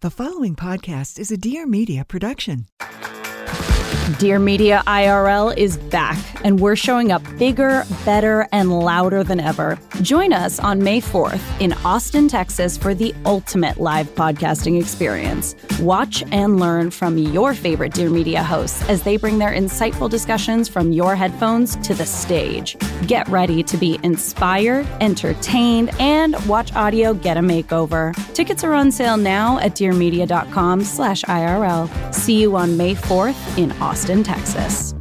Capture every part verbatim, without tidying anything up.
The following podcast is a Dear Media production. Dear Media I R L is back, and we're showing up bigger, better, and louder than ever. Join us on May fourth in Austin, Texas for the ultimate live podcasting experience. Watch and learn from your favorite Dear Media hosts as they bring their insightful discussions from your headphones to the stage. Get ready to be inspired, entertained, and watch audio get a makeover. Tickets are on sale now at dearmedia.com slash IRL. See you on May fourth in Austin, Texas.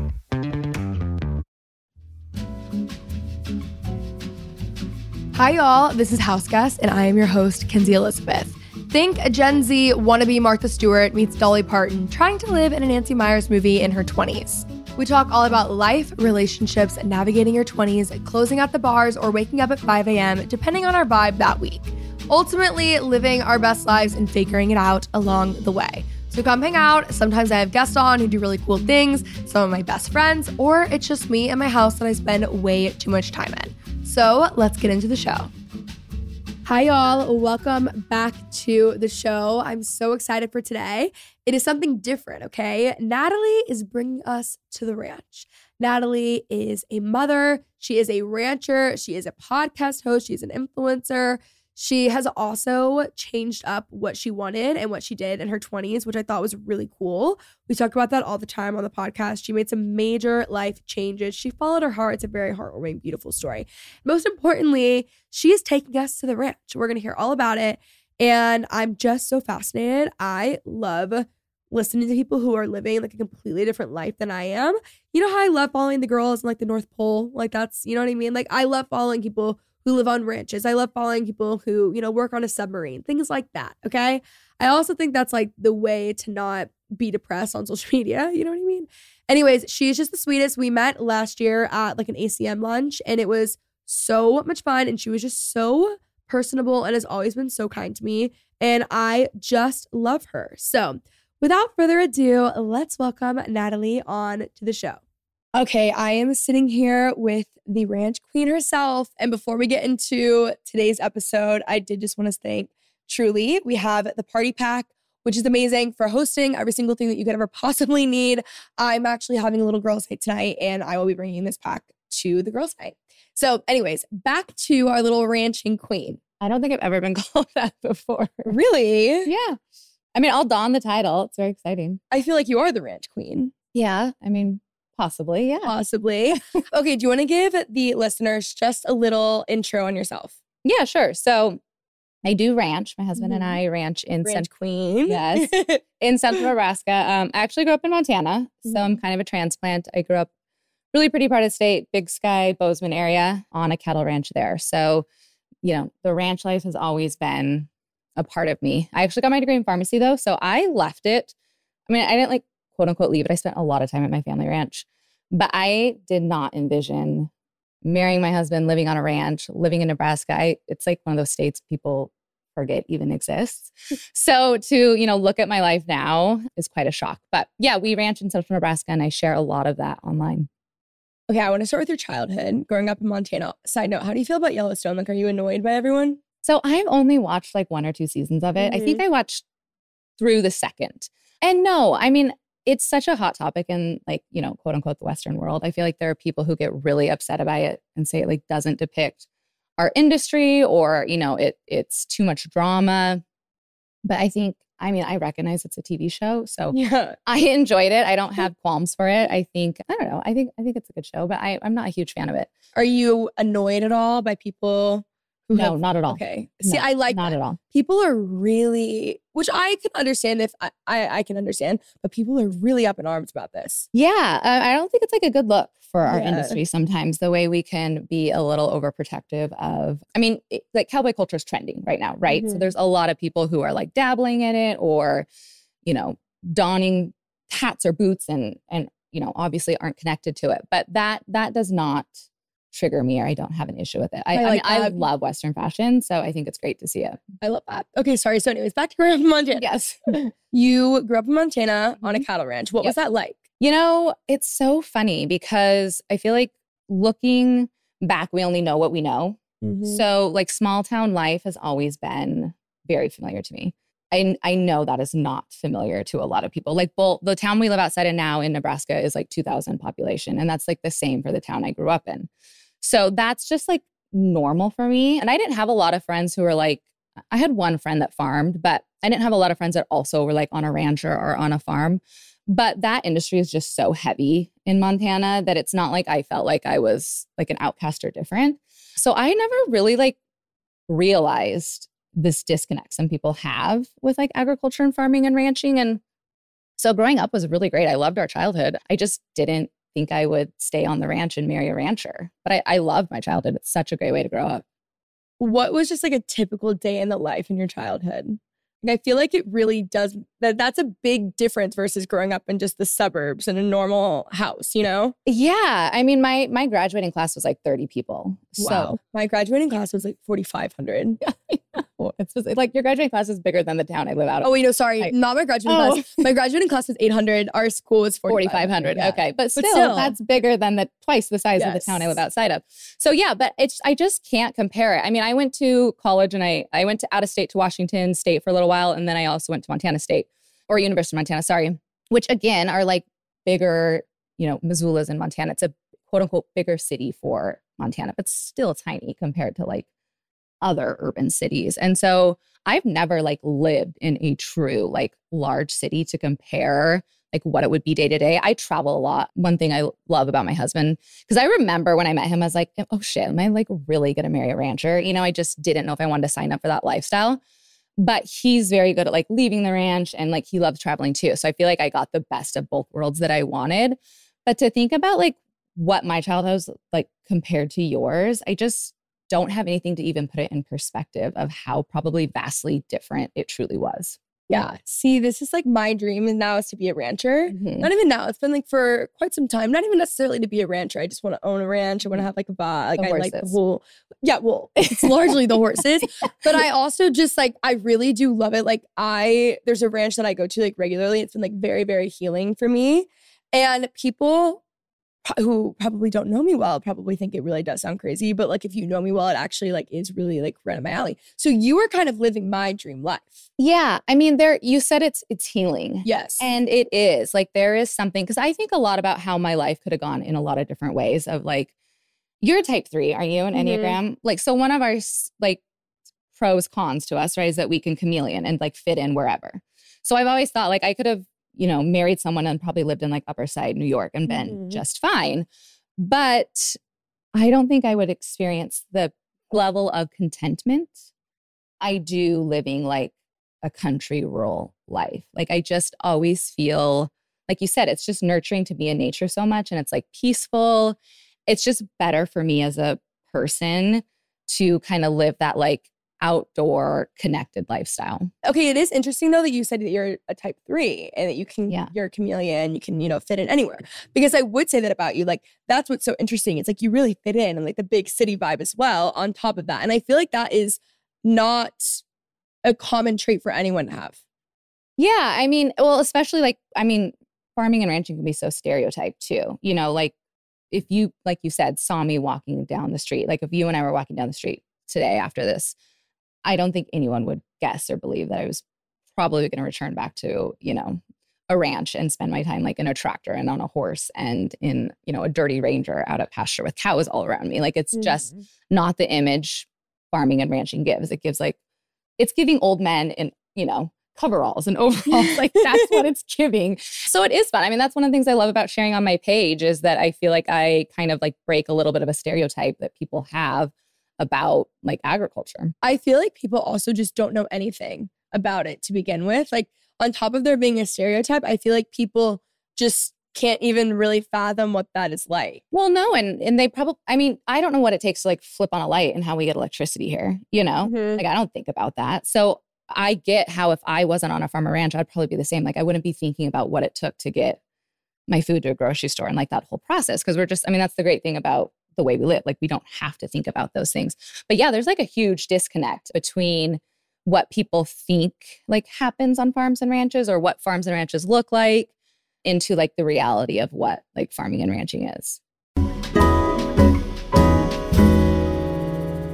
Hi, y'all. This is House Guest, and I am your host, Kenzie Elizabeth. Think a Gen Z wannabe Martha Stewart meets Dolly Parton trying to live in a Nancy Meyers movie in her twenties. We talk all about life, relationships, navigating your twenties, closing out the bars, or waking up at five a.m., depending on our vibe that week. Ultimately, living our best lives and figuring it out along the way. So come hang out. Sometimes I have guests on who do really cool things, some of my best friends, or it's just me and my house that I spend way too much time in. So let's get into the show. Hi, y'all. Welcome back to the show. I'm so excited for today. It is something different, okay? Natalie is bringing us to the ranch. Natalie is a mother. She is a rancher. She is a podcast host. She's an influencer. She has also changed up what she wanted and what she did in her twenties, which I thought was really cool. We talk about that all the time on the podcast. She made some major life changes. She followed her heart. It's a very heartwarming, beautiful story. Most importantly, she is taking us to the ranch. We're going to hear all about it. And I'm just so fascinated. I love listening to people who are living like a completely different life than I am. You know how I love following the girls in like the North Pole? Like that's, you know what I mean? Like I love following people who live on ranches. I love following people who, you know, work on a submarine, things like that, okay? I also think that's like the way to not be depressed on social media, you know what I mean? Anyways, she's just the sweetest. We met last year at like an A C M lunch, and it was so much fun, and she was just so personable and has always been so kind to me, and I just love her. So without further ado, let's welcome Natalie on to the show. Okay, I am sitting here with the ranch queen herself. And before we get into today's episode, I did just want to thank Truly. We have the party pack, which is amazing for hosting every single thing that you could ever possibly need. I'm actually having a little girls' night tonight, and I will be bringing this pack to the girls' night. So anyways, back to our little ranching queen. I don't think I've ever been called that before. Really? Yeah. I mean, I'll don the title. It's very exciting. I feel like you are the ranch queen. Yeah. I mean, possibly. Yeah. Possibly. Okay. Do you want to give the listeners just a little intro on yourself? Yeah, sure. So I do ranch. My husband mm-hmm. and I ranch in ranch cent- queen. Yes. In central Nebraska. Um, I actually grew up in Montana. So mm-hmm. I'm kind of a transplant. I grew up really pretty part of the state, Big Sky, Bozeman area on a cattle ranch there. So, you know, the ranch life has always been a part of me. I actually got my degree in pharmacy though. So I left it. I mean, I didn't like quote unquote leave it. I spent a lot of time at my family ranch, but I did not envision marrying my husband, living on a ranch, living in Nebraska. I, it's like one of those states people forget even exists. So to, you know, look at my life now is quite a shock. But yeah, we ranch in central Nebraska, and I share a lot of that online. Okay, I want to start with your childhood, growing up in Montana. Side note, how do you feel about Yellowstone? Like, are you annoyed by everyone? So I've only watched like one or two seasons of it. Mm-hmm. I think I watched through the second. And no, I mean, it's such a hot topic in like, you know, quote unquote, the Western world. I feel like there are people who get really upset about it and say it like doesn't depict our industry, or, you know, it it's too much drama. But I think, I mean, I recognize it's a T V show. So yeah. I enjoyed it. I don't have qualms for it. I think, I don't know. I think, I think it's a good show, but I, I'm not a huge fan of it. Are you annoyed at all by people? Who no, have, not at all. Okay. See, no, I like not that. at all. People are really, which I can understand if I, I, I can understand, but people are really up in arms about this. Yeah. Uh, I don't think it's like a good look for our yeah. industry sometimes, the way we can be a little overprotective of, I mean, it, like cowboy culture is trending right now, right? Mm-hmm. So there's a lot of people who are like dabbling in it, or, you know, donning hats or boots and, and, you know, obviously aren't connected to it. But that, that does not trigger me, or I don't have an issue with it. I, I, like I, mean, I love Western fashion, so I think it's great to see it. I love that. Okay, sorry. So anyways, back to growing up in Montana. Yes. You grew up in Montana on a cattle ranch. What yep. was that like? You know, it's so funny because I feel like looking back, we only know what we know. Mm-hmm. So like small town life has always been very familiar to me. I, I know that is not familiar to a lot of people. Like Bull, the town we live outside of now in Nebraska is like two thousand population. And that's like the same for the town I grew up in. So that's just like normal for me. And I didn't have a lot of friends who were like, I had one friend that farmed, but I didn't have a lot of friends that also were like on a ranch or, or on a farm. But that industry is just so heavy in Montana that it's not like I felt like I was like an outcast or different. So I never really like realized this disconnect some people have with like agriculture and farming and ranching. And so growing up was really great. I loved our childhood. I just didn't think I would stay on the ranch and marry a rancher. But I, I loved my childhood. It's such a great way to grow up. What was just like a typical day in the life in your childhood? Like, I feel like it really does, that that's a big difference versus growing up in just the suburbs in a normal house, you know? Yeah. I mean, my my graduating class was like thirty people. Wow. So My graduating class was like forty-five hundred. it's just like your graduating class is bigger than the town I live out of. Oh, wait, no, sorry. I, Not my graduating oh. class. My graduating class was eight hundred. Our school was forty-five hundred. Yeah. Okay. But still, but still, that's bigger than the twice the size yes. of the town I live outside of. So yeah, but it's I just can't compare it. I mean, I went to college and I, I went to out of state to Washington State for a little while. And then I also went to Montana State or University of Montana, sorry, which again are like bigger, you know, Missoula's in Montana. It's a quote unquote bigger city for Montana, but still tiny compared to like other urban cities. And so I've never like lived in a true like large city to compare like what it would be day to day. I travel a lot. One thing I love about my husband, because I remember when I met him, I was like, oh shit, am I like really going to marry a rancher? You know, I just didn't know if I wanted to sign up for that lifestyle. But he's very good at like leaving the ranch and like he loves traveling too. So I feel like I got the best of both worlds that I wanted. But to think about like what my childhood was like compared to yours, I just don't have anything to even put it in perspective of how probably vastly different it truly was. Yeah. See, this is like my dream and now is to be a rancher. Mm-hmm. Not even now. It's been like for quite some time. Not even necessarily to be a rancher. I just want to own a ranch. I want to have like a vibe. Like The I like the horses. whole. Yeah, well, it's largely the horses. But I also just like, I really do love it. Like I, there's a ranch that I go to like regularly. It's been like very, very healing for me. And people who probably don't know me well probably think it really does sound crazy. But like if you know me well, it actually like is really like right up my alley. So you were kind of living my dream life. Yeah. I mean, there, you said it's, it's healing. Yes. And it is like, there is something, because I think a lot about how my life could have gone in a lot of different ways of like, you're type three, are you an Mhm. Enneagram? Like, so one of our like pros cons to us, right, is that we can chameleon and like fit in wherever. So I've always thought like I could have, you know, married someone and probably lived in like Upper Side New York and been Mhm. just fine. But I don't think I would experience the level of contentment I do living like a country rural life. Like I just always feel, like you said, it's just nurturing to be in nature so much and it's like peaceful. It's just better for me as a person to kind of live that like outdoor connected lifestyle. Okay, it is interesting though that you said that you're a type three and that you can, Yeah. you're a chameleon, you can, you know, fit in anywhere. Because I would say that about you, like that's what's so interesting. It's like you really fit in and like the big city vibe as well on top of that. And I feel like that is not a common trait for anyone to have. Yeah, I mean, well, especially like, I mean, farming and ranching can be so stereotyped too. You know, like if you, like you said, saw me walking down the street, like if you and I were walking down the street today after this, I don't think anyone would guess or believe that I was probably going to return back to, you know, a ranch and spend my time like in a tractor and on a horse and in, you know, a dirty Ranger out at pasture with cows all around me. Like it's just not the image farming and ranching gives. It gives like, it's giving old men in, you know, coveralls and overalls. Like that's what it's giving. So it is fun. I mean, that's one of the things I love about sharing on my page is that I feel like I kind of like break a little bit of a stereotype that people have about like agriculture. I feel like people also just don't know anything about it to begin with. Like on top of there being a stereotype, I feel like people just can't even really fathom what that is like. Well, no, and and they probably, I mean, I don't know what it takes to like flip on a light and how we get electricity here, you know? Mhm. Like I don't think about that. So I get how if I wasn't on a farm or ranch, I'd probably be the same. Like I wouldn't be thinking about what it took to get my food to a grocery store and like that whole process. Cause we're just, I mean, that's the great thing about the way we live. Like we don't have to think about those things. But yeah, there's like a huge disconnect between what people think like happens on farms and ranches or what farms and ranches look like into like the reality of what like farming and ranching is.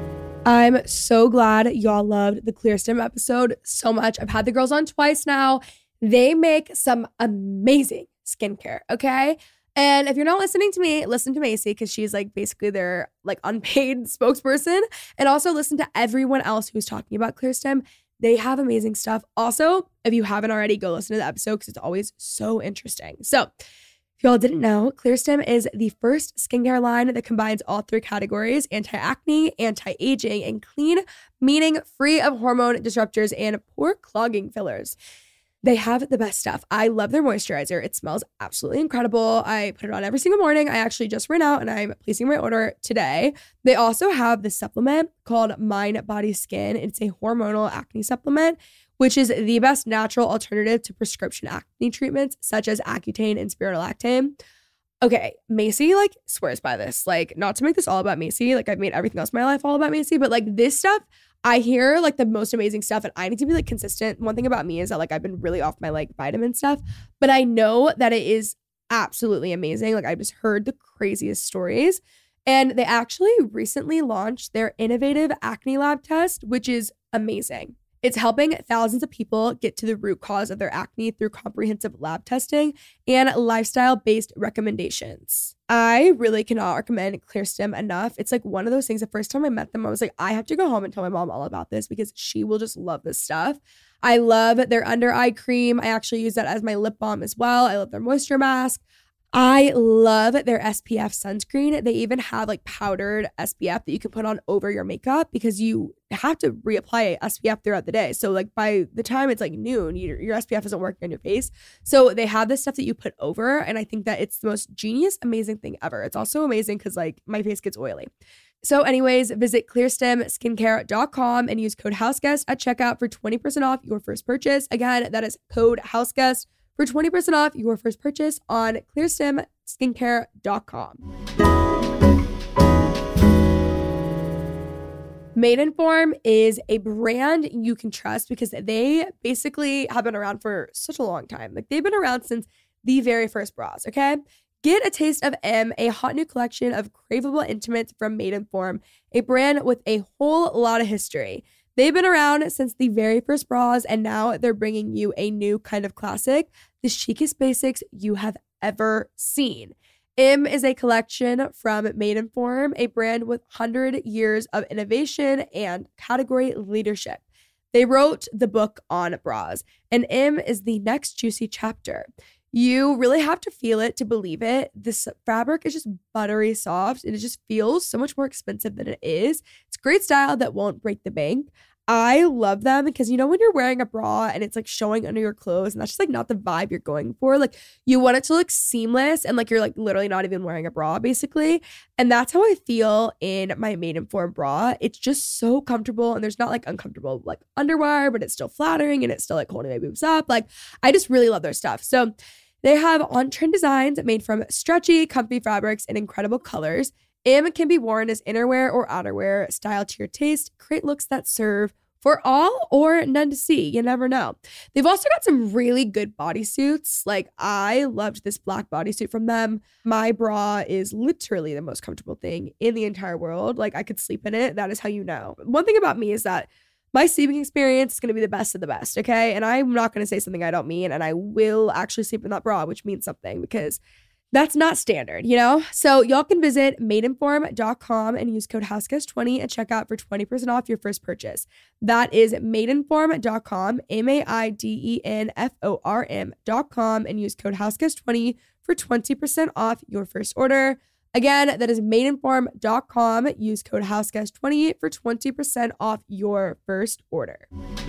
I'm so glad y'all loved the ClearStem episode so much. I've had the girls on twice now. They make some amazing skincare, okay? And if you're not listening to me, listen to Macy because she's like basically their like unpaid spokesperson. And also listen to everyone else who's talking about ClearStem. They have amazing stuff. Also, if you haven't already, go listen to the episode because it's always so interesting. So if y'all didn't know, ClearStem is the first skincare line that combines all three categories: anti-acne, anti-aging, and clean, meaning free of hormone disruptors and pore clogging fillers. They have the best stuff. I love their moisturizer. It smells absolutely incredible. I put it on every single morning. I actually just ran out and I'm placing my order today. They also have this supplement called Mind Body Skin. It's a hormonal acne supplement, which is the best natural alternative to prescription acne treatments such as Accutane and spironolactone. Okay, Macy like swears by this. Like, not to make this all about Macy. Like, I've made everything else in my life all about Macy, but like this stuff, I hear like the most amazing stuff and I need to be like consistent. One thing about me is that like I've been really off my like vitamin stuff, but I know that it is absolutely amazing. Like, I've just heard the craziest stories. And they actually recently launched their innovative acne lab test, which is amazing. It's helping thousands of people get to the root cause of their acne through comprehensive lab testing and lifestyle-based recommendations. I really cannot recommend ClearStem enough. It's like one of those things, the first time I met them, I was like, I have to go home and tell my mom all about this because she will just love this stuff. I love their under eye cream. I actually use that as my lip balm as well. I love their moisture mask. I love their S P F sunscreen. They even have like powdered S P F that you can put on over your makeup because you have to reapply S P F throughout the day. So like by the time it's like noon, your, your S P F isn't working on your face. So they have this stuff that you put over. And I think that it's the most genius, amazing thing ever. It's also amazing because like my face gets oily. So anyways, visit clear stem skincare dot com and use code HouseGuest at checkout for twenty percent off your first purchase. Again, that is code HouseGuest for twenty percent off your first purchase on clear stem skincare dot com. Maidenform is a brand you can trust because they basically have been around for such a long time. Like, they've been around since the very first bras, okay? Get a taste of M, a hot new collection of craveable intimates from Maidenform, a brand with a whole lot of history. They've been around since the very first bras, and now they're bringing you a new kind of classic, the chicest basics you have ever seen. M is a collection from Maidenform, a brand with one hundred years of innovation and category leadership. They wrote the book on bras, and M is the next juicy chapter. You really have to feel it to believe it. This fabric is just buttery soft and it just feels so much more expensive than it is. It's great style that won't break the bank. I love them because, you know, when you're wearing a bra and it's like showing under your clothes and that's just like not the vibe you're going for. Like, you want it to look seamless and like you're like literally not even wearing a bra basically. And that's how I feel in my Maidenform bra. It's just so comfortable and there's not like uncomfortable like underwear, but it's still flattering and it's still like holding my boobs up. Like, I just really love their stuff. So they have on-trend designs made from stretchy, comfy fabrics and incredible colors. M can be worn as innerwear or outerwear, style to your taste. Create looks that serve for all or none to see. You never know. They've also got some really good bodysuits. Like, I loved this black bodysuit from them. My bra is literally the most comfortable thing in the entire world. Like, I could sleep in it. That is how you know. One thing about me is that my sleeping experience is going to be the best of the best, okay? And I'm not going to say something I don't mean, and I will actually sleep in that bra, which means something because that's not standard, you know? So y'all can visit maidenform dot com and use code HouseGuest twenty at checkout for twenty percent off your first purchase. That is maidenform dot com, M A I D E N F O R M dot com, and use code HouseGuest twenty for twenty percent off your first order. Again, that is maidenform dot com. Use code HouseGuest twenty for twenty percent off your first order.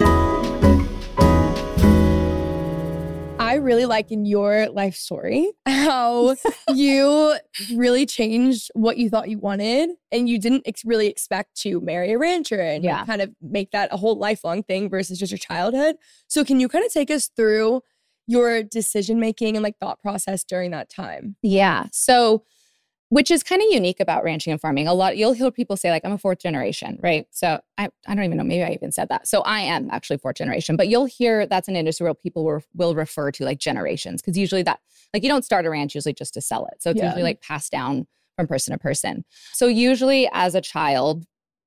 I really like in your life story how you really changed what you thought you wanted and you didn't ex- really expect to marry a rancher and yeah. kind of make that a whole lifelong thing versus just your childhood. So can you kind of take us through your decision making and like thought process during that time? Yeah. So, which is kind of unique about ranching and farming. A lot, you'll hear people say like, I'm a fourth generation, right? So I, I don't even know, maybe I even said that. So I am actually fourth generation, but you'll hear that's an industry where people will, will refer to like generations. Cause usually that, like you don't start a ranch usually just to sell it. So it's yeah. usually like passed down from person to person. So usually as a child,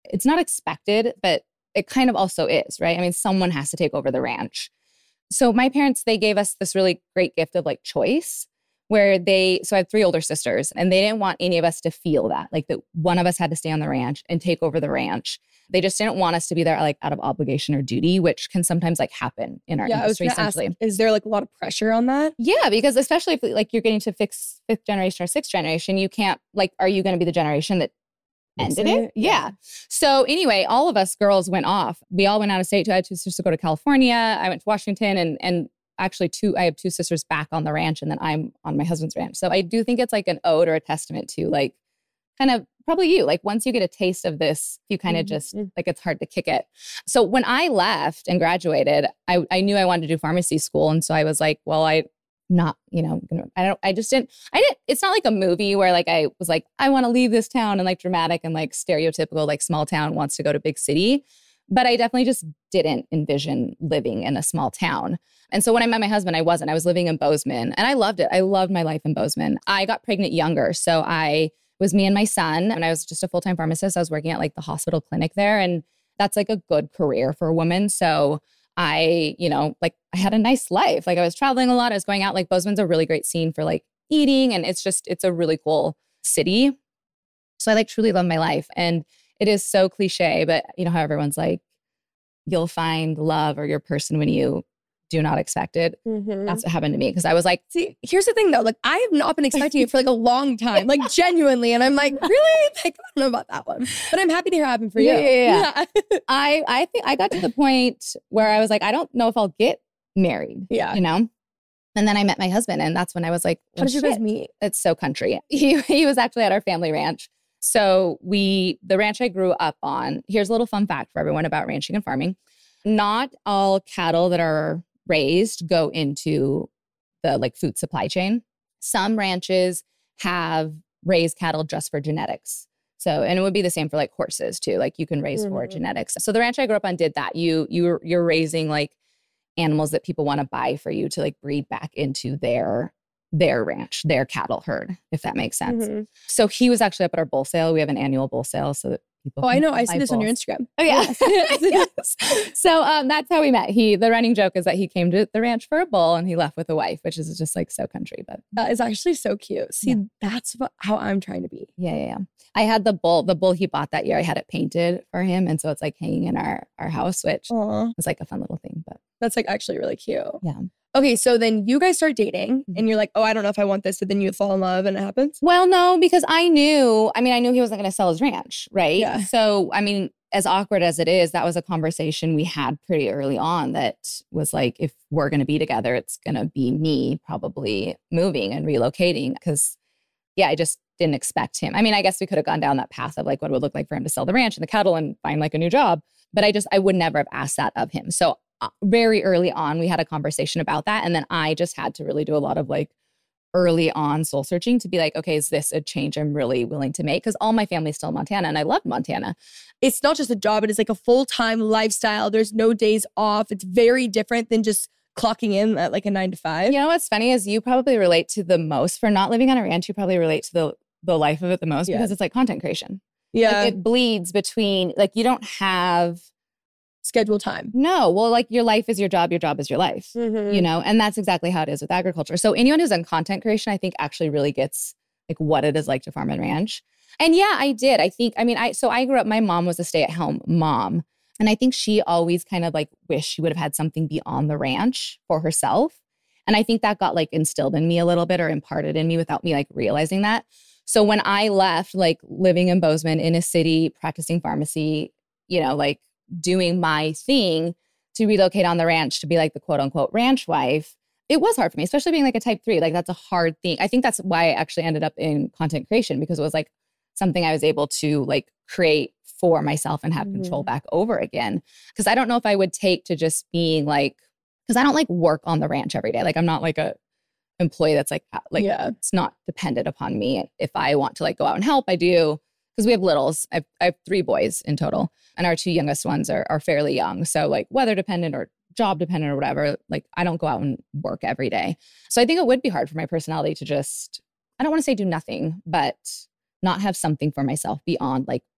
it's not expected, but it kind of also is, right? I mean, someone has to take over the ranch. So my parents, they gave us this really great gift of like choice where they, so I have three older sisters and they didn't want any of us to feel that, like that one of us had to stay on the ranch and take over the ranch. They just didn't want us to be there like out of obligation or duty, which can sometimes like happen in our yeah, industry I was essentially. Ask, is there like a lot of pressure on that? Yeah, because especially if like you're getting to fix fifth generation or sixth generation, you can't like, are you going to be the generation that ended it? Yeah. So anyway, all of us girls went off. We all went out of state. I had two sisters to go to California. I went to Washington and and actually two, I have two sisters back on the ranch and then I'm on my husband's ranch. So I do think it's like an ode or a testament to like kind of probably you, like once you get a taste of this, you kind of mm-hmm. just like, it's hard to kick it. So when I left and graduated, I, I knew I wanted to do pharmacy school. And so I was like, well, I not, you know, I don't, I just didn't, I didn't, it's not like a movie where like, I was like, I want to leave this town and like dramatic and like stereotypical, like small town wants to go to big city. But I definitely just didn't envision living in a small town. And so when I met my husband, I wasn't, I was living in Bozeman and I loved it. I loved my life in Bozeman. I got pregnant younger. So I was me and my son and I was just a full-time pharmacist. I was working at like the hospital clinic there. And that's like a good career for a woman. So I, you know, like I had a nice life. Like I was traveling a lot. I was going out. Like Bozeman's a really great scene for like eating. And it's just, it's a really cool city. So I like truly love my life. And it is so cliche, but you know how everyone's like, you'll find love or your person when you do not expect it. Mm-hmm. That's what happened to me. Cause I was like, see, here's the thing though. Like I have not been expecting it for like a long time, like genuinely. And I'm like, really? Like, I don't know about that one, but I'm happy to hear it happen for you. Yeah, yeah, yeah. I, I think I got to the point where I was like, I don't know if I'll get married. Yeah. You know? And then I met my husband and that's when I was like, well, how did you shit. guys meet? It's so country. He, he was actually at our family ranch. So we, the ranch I grew up on, here's a little fun fact for everyone about ranching and farming. Not all cattle that are raised go into the like food supply chain. Some ranches have raised cattle just for genetics. So, and it would be the same for like horses too. Like you can raise mm-hmm. for genetics. So the ranch I grew up on did that. You, you, you're raising like animals that people want to buy for you to like breed back into their, their ranch, their cattle herd, if that makes sense. Mm-hmm. So he was actually up at our bull sale. We have an annual bull sale so that people. Oh, I know. I see this bulls. On your Instagram. Oh yeah. Yes. So um, that's how we met. He, the running joke is that he came to the ranch for a bull and he left with a wife, which is just like so country, but that is actually so cute. See, yeah. That's what, how I'm trying to be. Yeah, yeah, yeah. I had the bull, the bull he bought that year. I had it painted for him. And so it's like hanging in our, our house, which Aww. Was like a fun little thing, but that's like actually really cute. Yeah. Okay, so then you guys start dating and you're like, oh, I don't know if I want this. But then you fall in love and it happens? Well, no, because I knew, I mean, I knew he wasn't going to sell his ranch, right? Yeah. So, I mean, as awkward as it is, that was a conversation we had pretty early on that was like, if we're going to be together, it's going to be me probably moving and relocating because, yeah, I just didn't expect him. I mean, I guess we could have gone down that path of like what it would look like for him to sell the ranch and the cattle and find like a new job. But I just, I would never have asked that of him. So very early on, we had a conversation about that. And then I just had to really do a lot of like early on soul searching to be like, okay, is this a change I'm really willing to make? Because all my family's still in Montana and I love Montana. It's not just a job. It is like a full-time lifestyle. There's no days off. It's very different than just clocking in at like a nine to five. You know what's funny is you probably relate to the most for not living on a ranch. You probably relate to the, the life of it the most yeah. because it's like content creation. Yeah. Like it bleeds between, like you don't have schedule time. No. Well, like your life is your job. Your job is your life, mm-hmm. you know? And that's exactly how it is with agriculture. So anyone who's in content creation, I think actually really gets like what it is like to farm and ranch. And yeah, I did. I think, I mean, I, so I grew up, my mom was a stay-at-home mom. And I think she always kind of like wished she would have had something beyond the ranch for herself. And I think that got like instilled in me a little bit or imparted in me without me like realizing that. So when I left, like living in Bozeman in a city, practicing pharmacy, you know, like doing my thing to relocate on the ranch to be like the quote unquote ranch wife, it was hard for me, especially being like a type three. Like that's a hard thing. I think that's why I actually ended up in content creation because it was like something I was able to like create for myself and have mm-hmm. control back over again. Because I don't know if I would take to just being like, because I don't like work on the ranch every day. Like I'm not like a employee that's like, like yeah. it's not dependent upon me. If I want to like go out and help, I do. Because we have littles. I have, I have three boys in total. And our two youngest ones are, are fairly young. So like weather dependent or job dependent or whatever, like I don't go out and work every day. So I think it would be hard for my personality to just, I don't want to say do nothing, but not have something for myself beyond like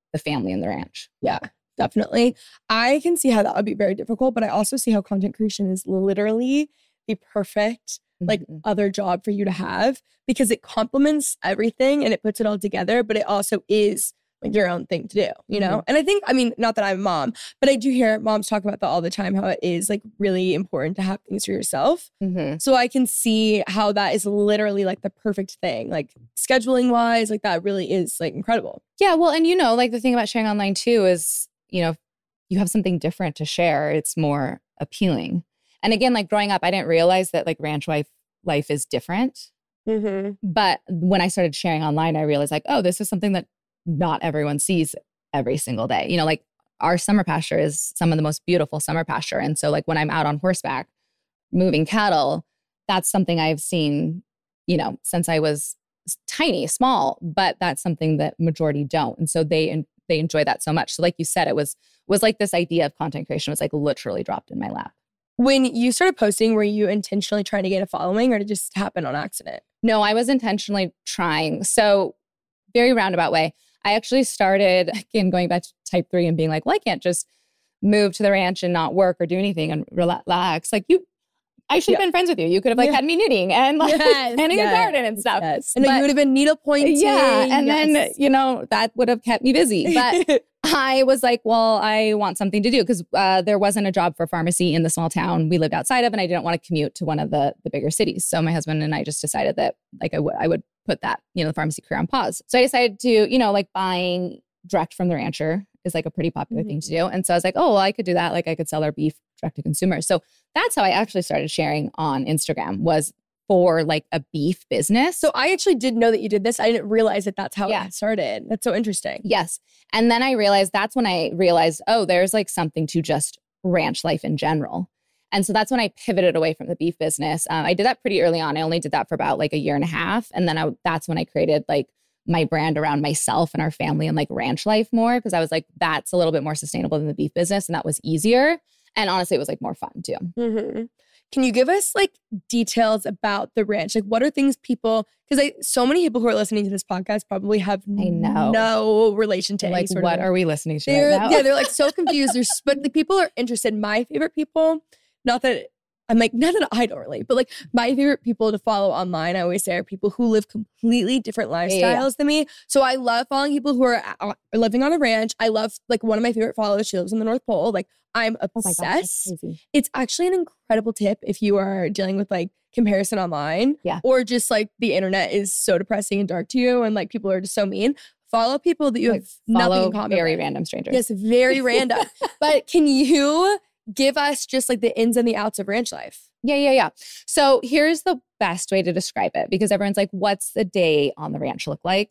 the family and the ranch. Yeah, definitely. I can see how that would be very difficult, but I also see how content creation is literally the perfect like Mhm. other job for you to have because it complements everything and it puts it all together, but it also is like your own thing to do, you know? Mhm. And I think, I mean, not that I'm a mom, but I do hear moms talk about that all the time, how it is like really important to have things for yourself. Mhm. So I can see how that is literally like the perfect thing, like scheduling wise, like that really is like incredible. Yeah, well, and you know, like the thing about sharing online too is, you know, if you have something different to share, it's more appealing. And again, like growing up, I didn't realize that like ranch life life is different. Mm-hmm. But when I started sharing online, I realized like, oh, this is something that not everyone sees every single day. You know, like our summer pasture is some of the most beautiful summer pasture. And so like when I'm out on horseback moving cattle, that's something I've seen, you know, since I was tiny, small, but that's something that majority don't. And so they they enjoy that so much. So like you said, it was was like this idea of content creation was like literally dropped in my lap. When you started posting, were you intentionally trying to get a following or did it just happen on accident? No, I was intentionally trying. So very roundabout way. I actually started, again, going back to type three and being like, well, I can't just move to the ranch and not work or do anything and relax. Like you, I should have Yeah. been friends with you. You could have like Yeah. had me knitting and like Yes, planting yes, a garden and stuff. Yes. And But- then you would have been needle pointing. Yeah. And then, Yes. you know, that would have kept me busy. But I was like, well, I want something to do because uh, there wasn't a job for pharmacy in the small town we lived outside of, and I didn't want to commute to one of the the bigger cities. So my husband and I just decided that like I would I would put that, you know, the pharmacy career on pause. So I decided to, you know, like buying direct from the rancher is like a pretty popular Mm-hmm. thing to do. And so I was like, oh, well, I could do that. Like I could sell our beef direct to consumer. So that's how I actually started sharing on Instagram was for like a beef business. So I actually did know that you did this. I didn't realize that that's how Yeah. it started. That's so interesting. Yes. And then I realized that's when I realized, oh, there's like something to just ranch life in general. And so that's when I pivoted away from the beef business. Um, I did that pretty early on. I only did that for about like a year and a half. And then I, that's when I created like my brand around myself and our family and like ranch life more because I was like, that's a little bit more sustainable than the beef business. And that was easier. And honestly, it was like more fun too. Mm-hmm. Can you give us like details about the ranch? Like what are things people, because I so many people who are listening to this podcast probably have I know. no relation to any Like, sort what of. are we listening to They're, right now? yeah, they're like so confused. There's, but the people are interested. My favorite people, not that I'm like, not that I don't relate, but like my favorite people to follow online, I always say are people who live completely different lifestyles Yeah, yeah, yeah. than me. So I love following people who are, are living on a ranch. I love like one of my favorite followers, she lives in the North Pole. Like I'm Oh my gosh, that's obsessed. crazy. It's actually an incredible tip if you are dealing with like comparison online Yeah. or just like the internet is so depressing and dark to you and like people are just so mean. Follow people that you Like, have nothing follow in common very with. random strangers. Yes, very random. But can you give us just like the ins and the outs of ranch life? Yeah, yeah, yeah. So here's the best way to describe it because everyone's like, what's the day on the ranch look like?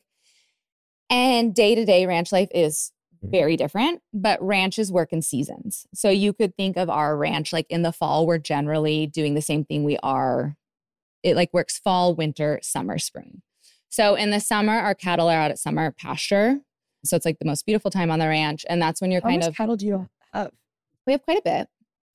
And day to day ranch life is very different, but ranches work in seasons. So you could think of our ranch like in the fall, we're generally doing the same thing we are. It like works fall, winter, summer, spring. So in the summer, our cattle are out at summer pasture. So it's like the most beautiful time on the ranch. And that's when you're How kind much of, cattle do you have? we have quite a bit.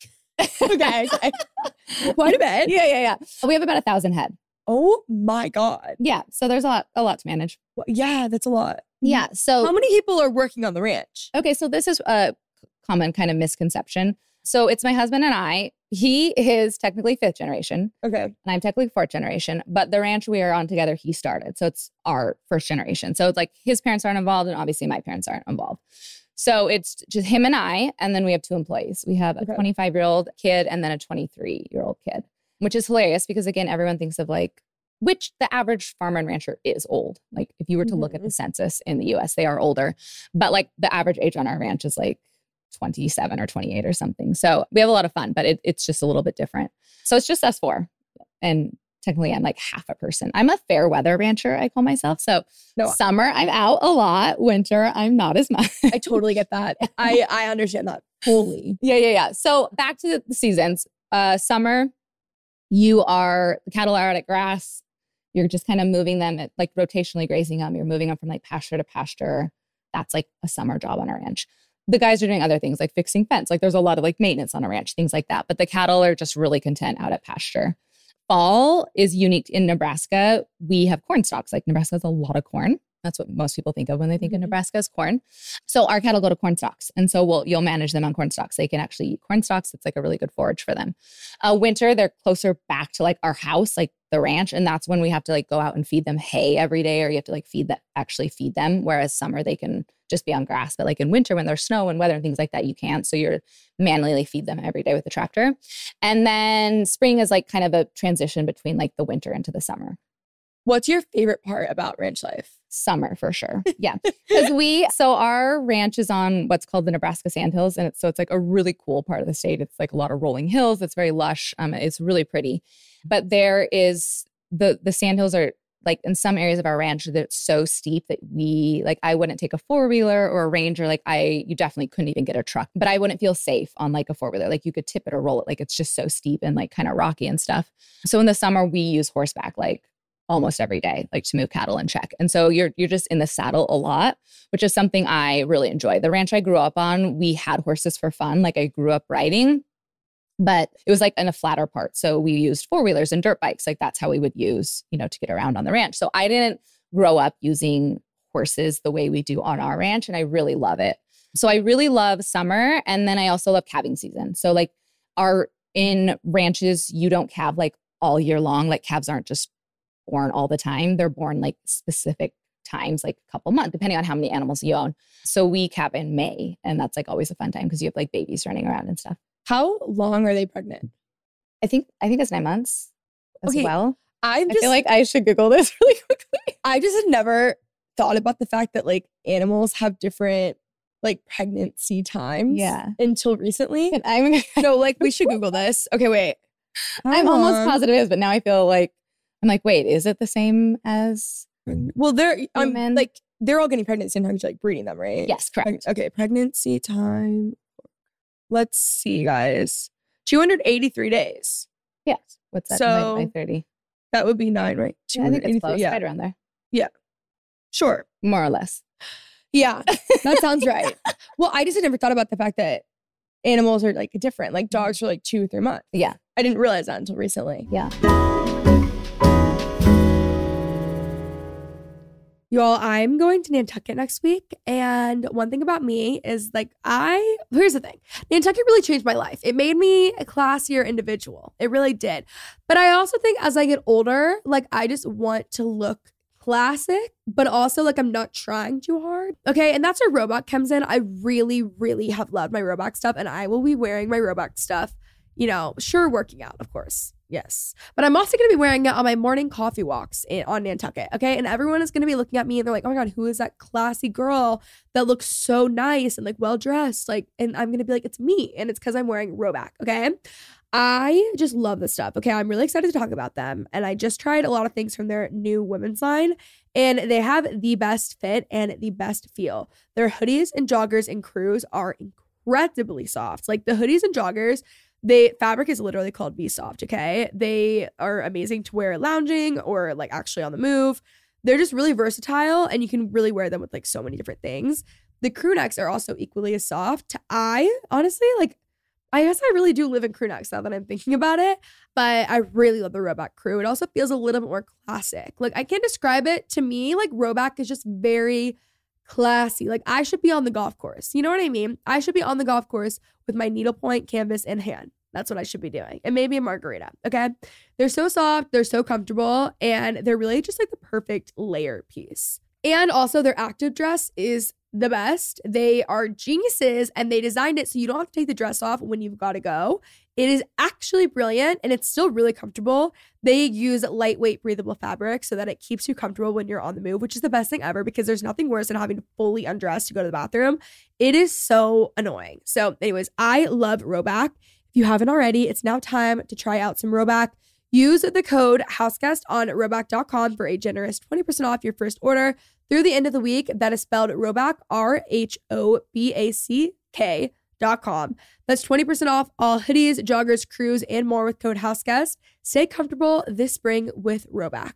Okay, okay. Quite a bit. Yeah, yeah, yeah. We have about a thousand head. Oh my God. Yeah. So there's a lot, a lot to manage. Well, yeah, that's a lot. Yeah. So How many people are working on the ranch? okay, so this is a common kind of misconception. So it's my husband and I. He is technically fifth generation, Okay. and I'm technically fourth generation. But the ranch we are on together, he started, so it's our first generation. So it's like his parents aren't involved, and obviously my parents aren't involved. So it's just him and I, and then we have two employees. We have a Okay. twenty-five year old kid and then a twenty-three year old kid, which is hilarious because again, everyone thinks of like. Which the average farmer and rancher is old. Like if you were to look at the census in the U S, they are older. But like the average age on our ranch is like twenty-seven or twenty-eight or something. So we have a lot of fun, but it, it's just a little bit different. So it's just us four. And technically I'm like half a person. I'm a fair weather rancher, I call myself. So No. summer, I'm out a lot. Winter, I'm not as much. I totally get that. I, I understand that fully. Yeah, yeah, yeah. So back to the seasons. Uh, summer, you are, the cattle are out at grass. You're just kind of moving them, at, like rotationally grazing them. You're moving them from like pasture to pasture. That's like a summer job on a ranch. The guys are doing other things like fixing fence. Like there's a lot of like maintenance on a ranch, things like that. But the cattle are just really content out at pasture. Fall is unique in Nebraska. We have corn stalks. Like Nebraska has a lot of corn. That's what most people think of when they think mm-hmm. of Nebraska as corn. So our cattle go to corn stalks. And so we'll, you'll manage them on corn stalks. They can actually eat corn stalks. It's like a really good forage for them. Uh, winter, they're closer back to like our house, like the ranch. And that's when we have to like go out and feed them hay every day, or you have to like feed that, actually feed them. Whereas summer, they can just be on grass. But like in winter, when there's snow and weather and things like that, you can't. So you're manually feed them every day with the tractor. And then spring is like kind of a transition between like the winter into the summer. What's your favorite part about ranch life? Summer, for sure. Yeah. Because we, so our ranch is on what's called the Nebraska Sandhills. And it's, so it's like a really cool part of the state. It's like a lot of rolling hills. It's very lush. Um, it's really pretty. But there is, the the sandhills are like in some areas of our ranch that's so steep that we, like I wouldn't take a four-wheeler or a Ranger. Like I, you definitely couldn't even get a truck. But I wouldn't feel safe on like a four-wheeler. Like you could tip it or roll it. Like it's just so steep and like kind of rocky and stuff. So in the summer, we use horseback like almost every day, like to move cattle and check. And so you're you're just in the saddle a lot, which is something I really enjoy. The ranch I grew up on, we had horses for fun. Like I grew up riding, but it was like in a flatter part. So we used four-wheelers and dirt bikes. Like that's how we would use, you know, to get around on the ranch. So I didn't grow up using horses the way we do on our ranch. And I really love it. So I really love summer. And then I also love calving season. So like our, in ranches, you don't calve like all year long. Like calves aren't just born all the time. They're born like specific times, like a couple months, depending on how many animals you own. So we calve in May. And that's like always a fun time because you have like babies running around and stuff. How long are they pregnant? I think I think it's nine months as okay, well. I'm I just, feel like I should Google this really quickly. I just had never thought about the fact that like animals have different like pregnancy times. Yeah. Until recently. And I'm no, like we should Google this. Okay, wait. How I'm long? almost positive it is, but now I feel like I'm like, wait, is it the same as? Well, they're I'm human? like they're all getting pregnant at the same time, like breeding them, right? Yes, correct. Okay, pregnancy time. Let's see, guys. two hundred eighty-three days. Yes. What's that? So, by thirty. That would be nine, right? Yeah, I think it's close, yeah. right around there. Yeah. Sure. More or less. Yeah, that sounds right. Well, I just had never thought about the fact that animals are like different. Like dogs are like two or three months. Yeah. I didn't realize that until recently. Yeah. Y'all, I'm going to Nantucket next week. And one thing about me is like, I, here's the thing. Nantucket really changed my life. It made me a classier individual. It really did. But I also think as I get older, like I just want to look classic, but also like I'm not trying too hard. Okay. And that's where Roebuck comes in. I really, really have loved my Roebuck stuff. And I will be wearing my Roebuck stuff, you know, sure, working out, of course. Yes. But I'm also going to be wearing it on my morning coffee walks in, on Nantucket. Okay. And everyone is going to be looking at me and they're like, oh my God, who is that classy girl that looks so nice and like well dressed? Like, and I'm going to be like, it's me. And it's because I'm wearing Roebuck. Okay. I just love this stuff. Okay. I'm really excited to talk about them. And I just tried a lot of things from their new women's line. And they have the best fit and the best feel. Their hoodies and joggers and crews are incredibly soft. Like the hoodies and joggers, they fabric is literally called V-Soft, okay? They are amazing to wear lounging or like actually on the move. They're just really versatile and you can really wear them with like so many different things. The crew necks are also equally as soft. I honestly like, I guess I really do live in crew necks now that I'm thinking about it, but I really love the Roebuck crew. It also feels a little bit more classic. Like I can't describe it. To me, like Roebuck is just very classy. Like I should be on the golf course. You know what I mean? I should be on the golf course with my needlepoint canvas in hand. That's what I should be doing. And maybe a margarita. Okay. They're so soft. They're so comfortable. And they're really just like the perfect layer piece. And also their active dress is the best. They are geniuses and they designed it so you don't have to take the dress off when you've got to go. It is actually brilliant and it's still really comfortable. They use lightweight breathable fabric so that it keeps you comfortable when you're on the move, which is the best thing ever because there's nothing worse than having to fully undress to go to the bathroom. It is so annoying. So anyways, I love Roebuck. If you haven't already, it's now time to try out some Roebuck. Use the code HouseGuest on Roebuck dot com for a generous twenty percent off your first order through the end of the week. That is spelled Roebuck, R H O B A C K dot com. That's twenty percent off all hoodies, joggers, crews, and more with code HouseGuest. Stay comfortable this spring with Roebuck.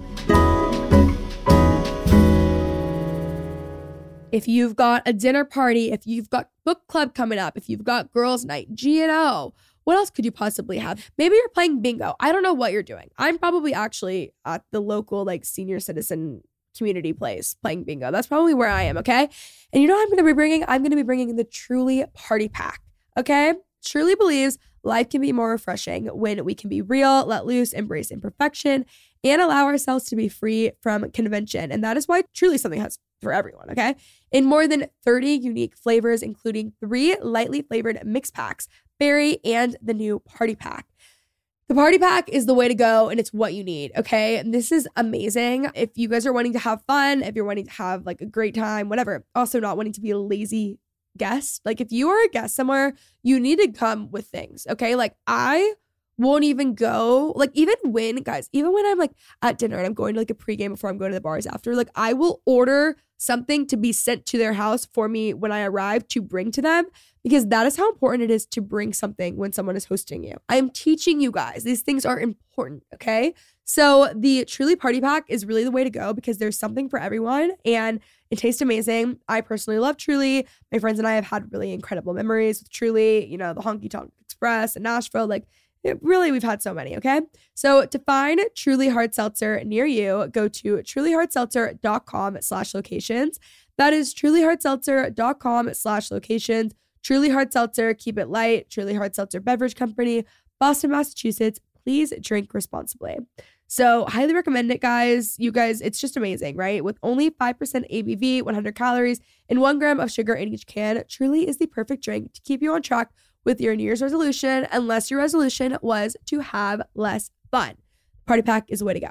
If you've got a dinner party, if you've got book club coming up, if you've got girls' night, G and O, What else could you possibly have? Maybe you're playing bingo. I don't know what you're doing. I'm probably actually at the local like senior citizen community place playing bingo. That's probably where I am, okay? And you know what I'm going to be bringing? I'm going to be bringing the Truly Party Pack, okay? Truly believes life can be more refreshing when we can be real, let loose, embrace imperfection, and allow ourselves to be free from convention. And that is why Truly something has for everyone, okay? In more than thirty unique flavors, including three lightly flavored mix packs, berry, and the new Party Pack. The Party Pack is the way to go, and it's what you need, okay? And this is amazing. If you guys are wanting to have fun, if you're wanting to have like a great time, whatever, also not wanting to be a lazy guest. Like if you are a guest somewhere, you need to come with things, okay? Like I won't even go, like even when, guys, even when I'm like at dinner and I'm going to like a pregame before I'm going to the bars after, like I will order something to be sent to their house for me when I arrive to bring to them, because that is how important it is to bring something when someone is hosting you. I am teaching you guys. These things are important, okay? So the Truly Party Pack is really the way to go because there's something for everyone and it tastes amazing. I personally love Truly. My friends and I have had really incredible memories with Truly, you know, the Honky Tonk Express in Nashville, like it really, we've had so many, okay? So to find Truly Hard Seltzer near you, go to trulyhardseltzer.com slash locations. That is trulyhardseltzer.com slash locations. Truly Hard Seltzer, keep it light. Truly Hard Seltzer Beverage Company, Boston, Massachusetts. Please drink responsibly. So highly recommend it, guys. You guys, it's just amazing, right? With only five percent A B V, one hundred calories, and one gram of sugar in each can, Truly is the perfect drink to keep you on track with your New Year's resolution, unless your resolution was to have less fun. Party Pack is the way to go.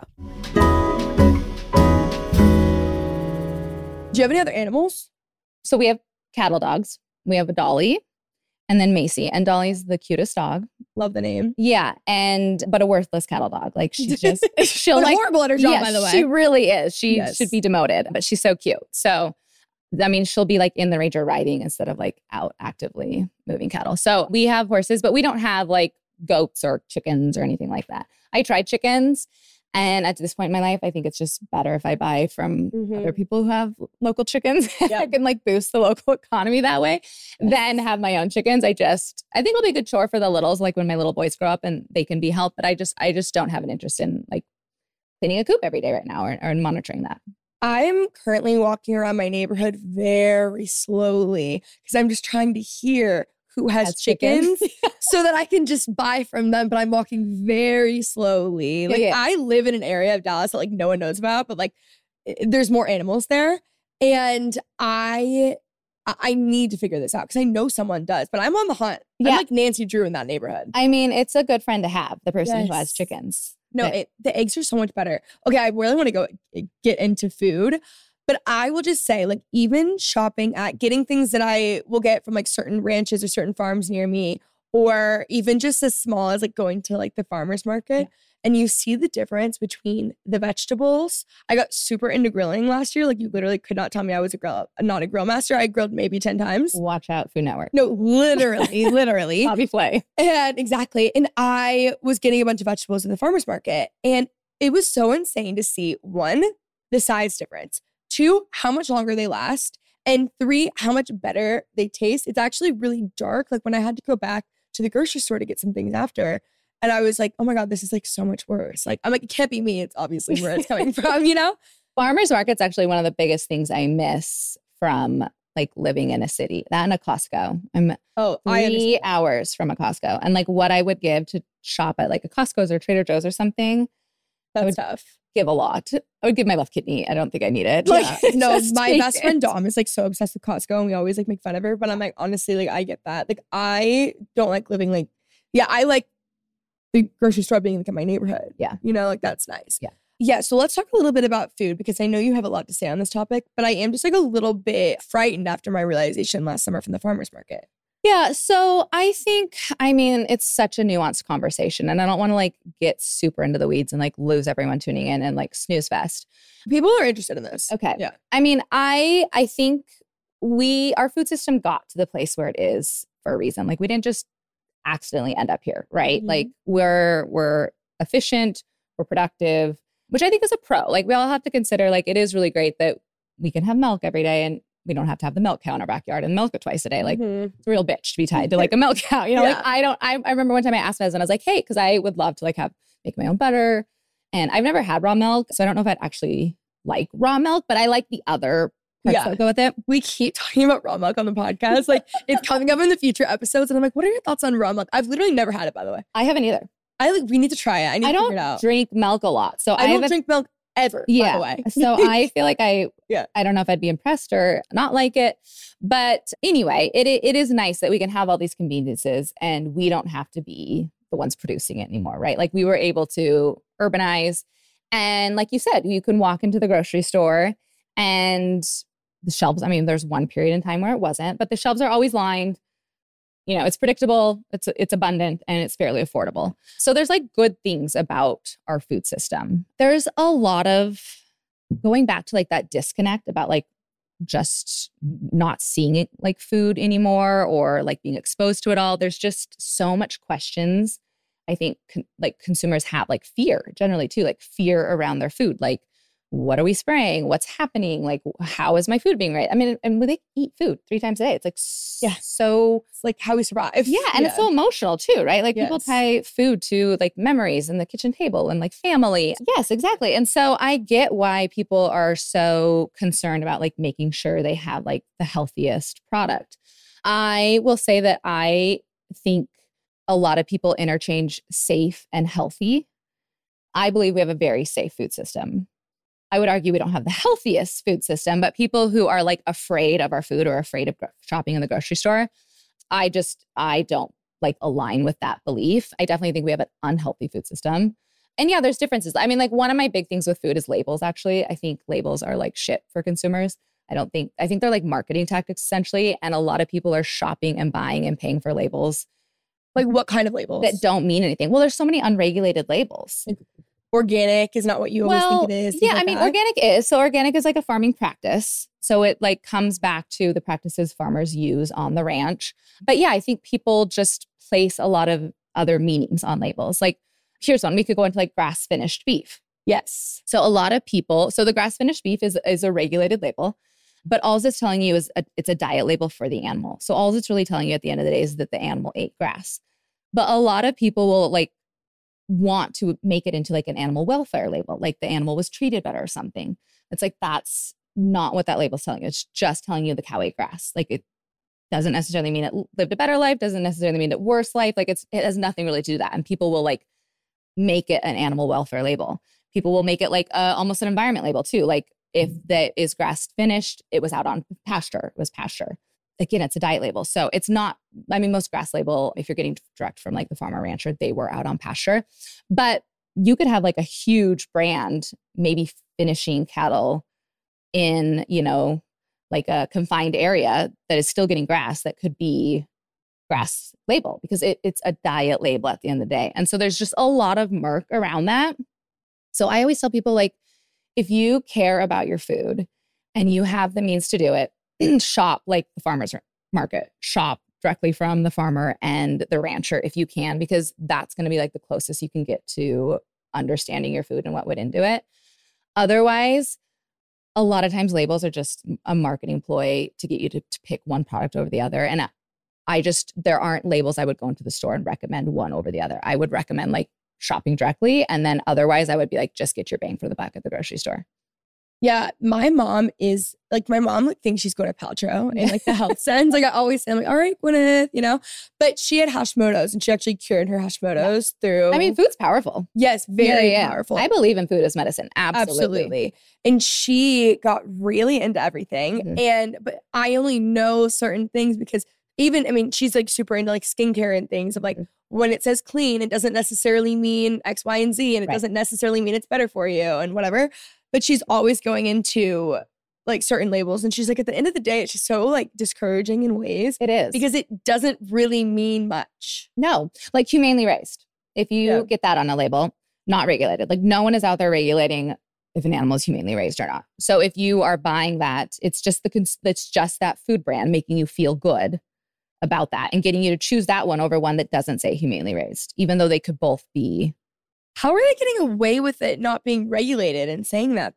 Do you have any other animals? So we have cattle dogs. We have a Dolly and then Macy. And Dolly's the cutest dog. Love the name. Yeah. And, but a worthless cattle dog. Like she's just, she'll but like. horrible at her job, yeah, by the way. She really is. She Yes. should be demoted, but she's so cute. So, I mean, she'll be like in the ranger riding instead of like out actively moving cattle. So we have horses, but we don't have like goats or chickens or anything like that. I tried chickens. And at this point in my life, I think it's just better if I buy from Mhm. other people who have local chickens. Yep. I can like boost the local economy that way than have my own chickens. I just, I think it'll be a good chore for the littles, like when my little boys grow up and they can be helped. But I just, I just don't have an interest in like cleaning a coop every day right now or, or monitoring that. I'm currently walking around my neighborhood very slowly because I'm just trying to hear who has, Has chickens, chickens. so that I can just buy from them. But I'm walking very slowly. Like yeah. I live in an area of Dallas that like no one knows about, but like i- there's more animals there. And I I- I need to figure this out because I know someone does, but I'm on the hunt. Yeah. I'm like Nancy Drew in that neighborhood. I mean, it's a good friend to have, the person who has Yes. chickens. No, But- it, the eggs are so much better. Okay, I really want to go get into food, but I will just say, like, even shopping at getting things that I will get from like certain ranches or certain farms near me, or even just as small as like going to like the farmer's market, and you see the difference between the vegetables. I got super into grilling last year. Like, you literally could not tell me I was a grill, not a grill master. I grilled maybe ten times. Watch out, Food Network. No, literally, literally. Bobby Flay. And exactly. And I was getting a bunch of vegetables at the farmer's market. And it was so insane to see, one, the size difference, two, how much longer they last, and three, how much better they taste. It's actually really dark. Like when I had to go back to the grocery store to get some things after, and I was like, oh my God, this is like so much worse. Like, I'm like, it can't be me. It's obviously where it's coming from, you know? Farmers market's actually one of the biggest things I miss from like living in a city. That and a Costco. I'm Oh, I three understand. hours from a Costco. And like what I would give to shop at like a Costco's or Trader Joe's or something, That's would- tough. give a lot. I would give my left kidney. I don't think I need it. Like, Like, no, just my take best friend it. Dom is like so obsessed with Costco and we always like make fun of her. But I'm like, honestly, like I get that. Like I don't like living like, yeah, I like the grocery store being like in my neighborhood. Yeah. You know, like that's nice. Yeah. Yeah. So let's talk a little bit about food because I know you have a lot to say on this topic, but I am just like a little bit frightened after my realization last summer from the farmer's market. Yeah. So I think, I mean, it's such a nuanced conversation and I don't want to like get super into the weeds and like lose everyone tuning in and like snooze fest. People are interested in this. Okay. Yeah. I mean, I I think we, our food system got to the place where it is for a reason. Like we didn't just accidentally end up here, right? Mhm. Like we're, we're efficient, we're productive, which I think is a pro. Like we all have to consider, like it is really great that we can have milk every day and we don't have to have the milk cow in our backyard and milk it twice a day. Like Mhm. it's a real bitch to be tied to like a milk cow. You know, Yeah. like I don't, I, I remember one time I asked my husband, I was like, hey, because I would love to like have, make my own butter. And I've never had raw milk. So I don't know if I'd actually like raw milk, but I like the other parts Yeah. that go with it. We keep talking about raw milk on the podcast. Like it's coming up in the future episodes. And I'm like, what are your thoughts on raw milk? I've literally never had it, by the way. I haven't either. I like, we need to try it. I need I to don't figure it out. drink milk a lot. So I I don't have a- drink milk ever, Yeah. by the way. So I feel like I, Yeah. I don't know if I'd be impressed or not like it. But anyway, it it is nice that we can have all these conveniences and we don't have to be the ones producing it anymore, right? Like we were able to urbanize. And like you said, you can walk into the grocery store and the shelves, I mean, there's one period in time where it wasn't, but the shelves are always lined. You know, it's predictable, it's it's abundant, and it's fairly affordable. So there's like good things about our food system. There's a lot of going back to like that disconnect about like just not seeing it like food anymore or like being exposed to it all. There's just so much questions. I think con- like consumers have like fear generally too, like fear around their food. Like, what are we spraying? What's happening? Like, how is my food being raised? I mean, and they eat food three times a day. It's like Yeah. so, It's like how we survive. yeah. And it's so emotional too, right? Like people Yes. tie food to like memories and the kitchen table and like family. Yes, exactly. And so I get why people are so concerned about like making sure they have like the healthiest product. I will say that I think a lot of people interchange safe and healthy. I believe we have a very safe food system. I would argue we don't have the healthiest food system, but people who are like afraid of our food or afraid of gro- shopping in the grocery store, I just, I don't like align with that belief. I definitely think we have an unhealthy food system. And yeah, there's differences. I mean, like one of my big things with food is labels, actually. I think labels are like shit for consumers. I don't think, I think they're like marketing tactics essentially. And a lot of people are shopping and buying and paying for labels Like what kind of labels? that don't mean anything. Well, there's so many unregulated labels. Organic is not what you always Well, think it is. things yeah, like I mean, that. organic is. So organic is like a farming practice. So it like comes back to the practices farmers use on the ranch. But yeah, I think people just place a lot of other meanings on labels. Like here's one, we could go into like grass finished beef. Yes. So a lot of people, so the grass finished beef is, is a regulated label, but all it's telling you is a, it's a diet label for the animal. So all it's really telling you at the end of the day is that the animal ate grass. But a lot of people will like want to make it into like an animal welfare label, like the animal was treated better or something. It's like, that's not what that label's telling you. It's just telling you the cow ate grass. Like it doesn't necessarily mean it lived a better life, doesn't necessarily mean it worse life. Like it's, it has nothing really to do with that. And people will like make it an animal welfare label. People will make it like uh, almost an environment label too. Like if that is grass finished, it was out on pasture, it was pasture. Again, it's a diet label. So it's not, I mean, most grass label, if you're getting direct from like the farmer rancher, they were out on pasture. But you could have like a huge brand, maybe finishing cattle in, you know, like a confined area that is still getting grass that could be grass label because it, it's a diet label at the end of the day. And so there's just a lot of murk around that. So I always tell people like, if you care about your food and you have the means to do it, shop like the farmer's market, shop directly from the farmer and the rancher if you can, because that's going to be like the closest you can get to understanding your food and what went into it. Otherwise, a lot of times labels are just a marketing ploy to get you to, to pick one product over the other. And I just, there aren't labels I would go into the store and recommend one over the other. I would recommend like shopping directly. And then otherwise I would be like, just get your bang for the buck at the grocery store. Yeah, my mom is like, my mom like, thinks she's going to Paltrow in like the health sense. Like I always say, I'm like, all right, Gwyneth, you know, but she had Hashimoto's and she actually cured her Hashimoto's through. I mean, food's powerful. yes, very Yeah, yeah. powerful. I believe in food as medicine. Absolutely. Absolutely. And she got really into everything. Mhm. And, but I only know certain things because even, I mean, she's like super into like skincare and things of like, Mhm. when it says clean, it doesn't necessarily mean X, Y, and Z. And it Right. doesn't necessarily mean it's better for you and whatever. But she's always going into like certain labels. And she's like, at the end of the day, it's just so like discouraging in ways It is. because it doesn't really mean much. No, like humanely raised. If you Yeah. get that on a label, not regulated. Like no one is out there regulating if an animal is humanely raised or not. So if you are buying that, it's just the cons- it's just that food brand making you feel good about that and getting you to choose that one over one that doesn't say humanely raised, even though they could both be. How are they getting away with it not being regulated and saying that though?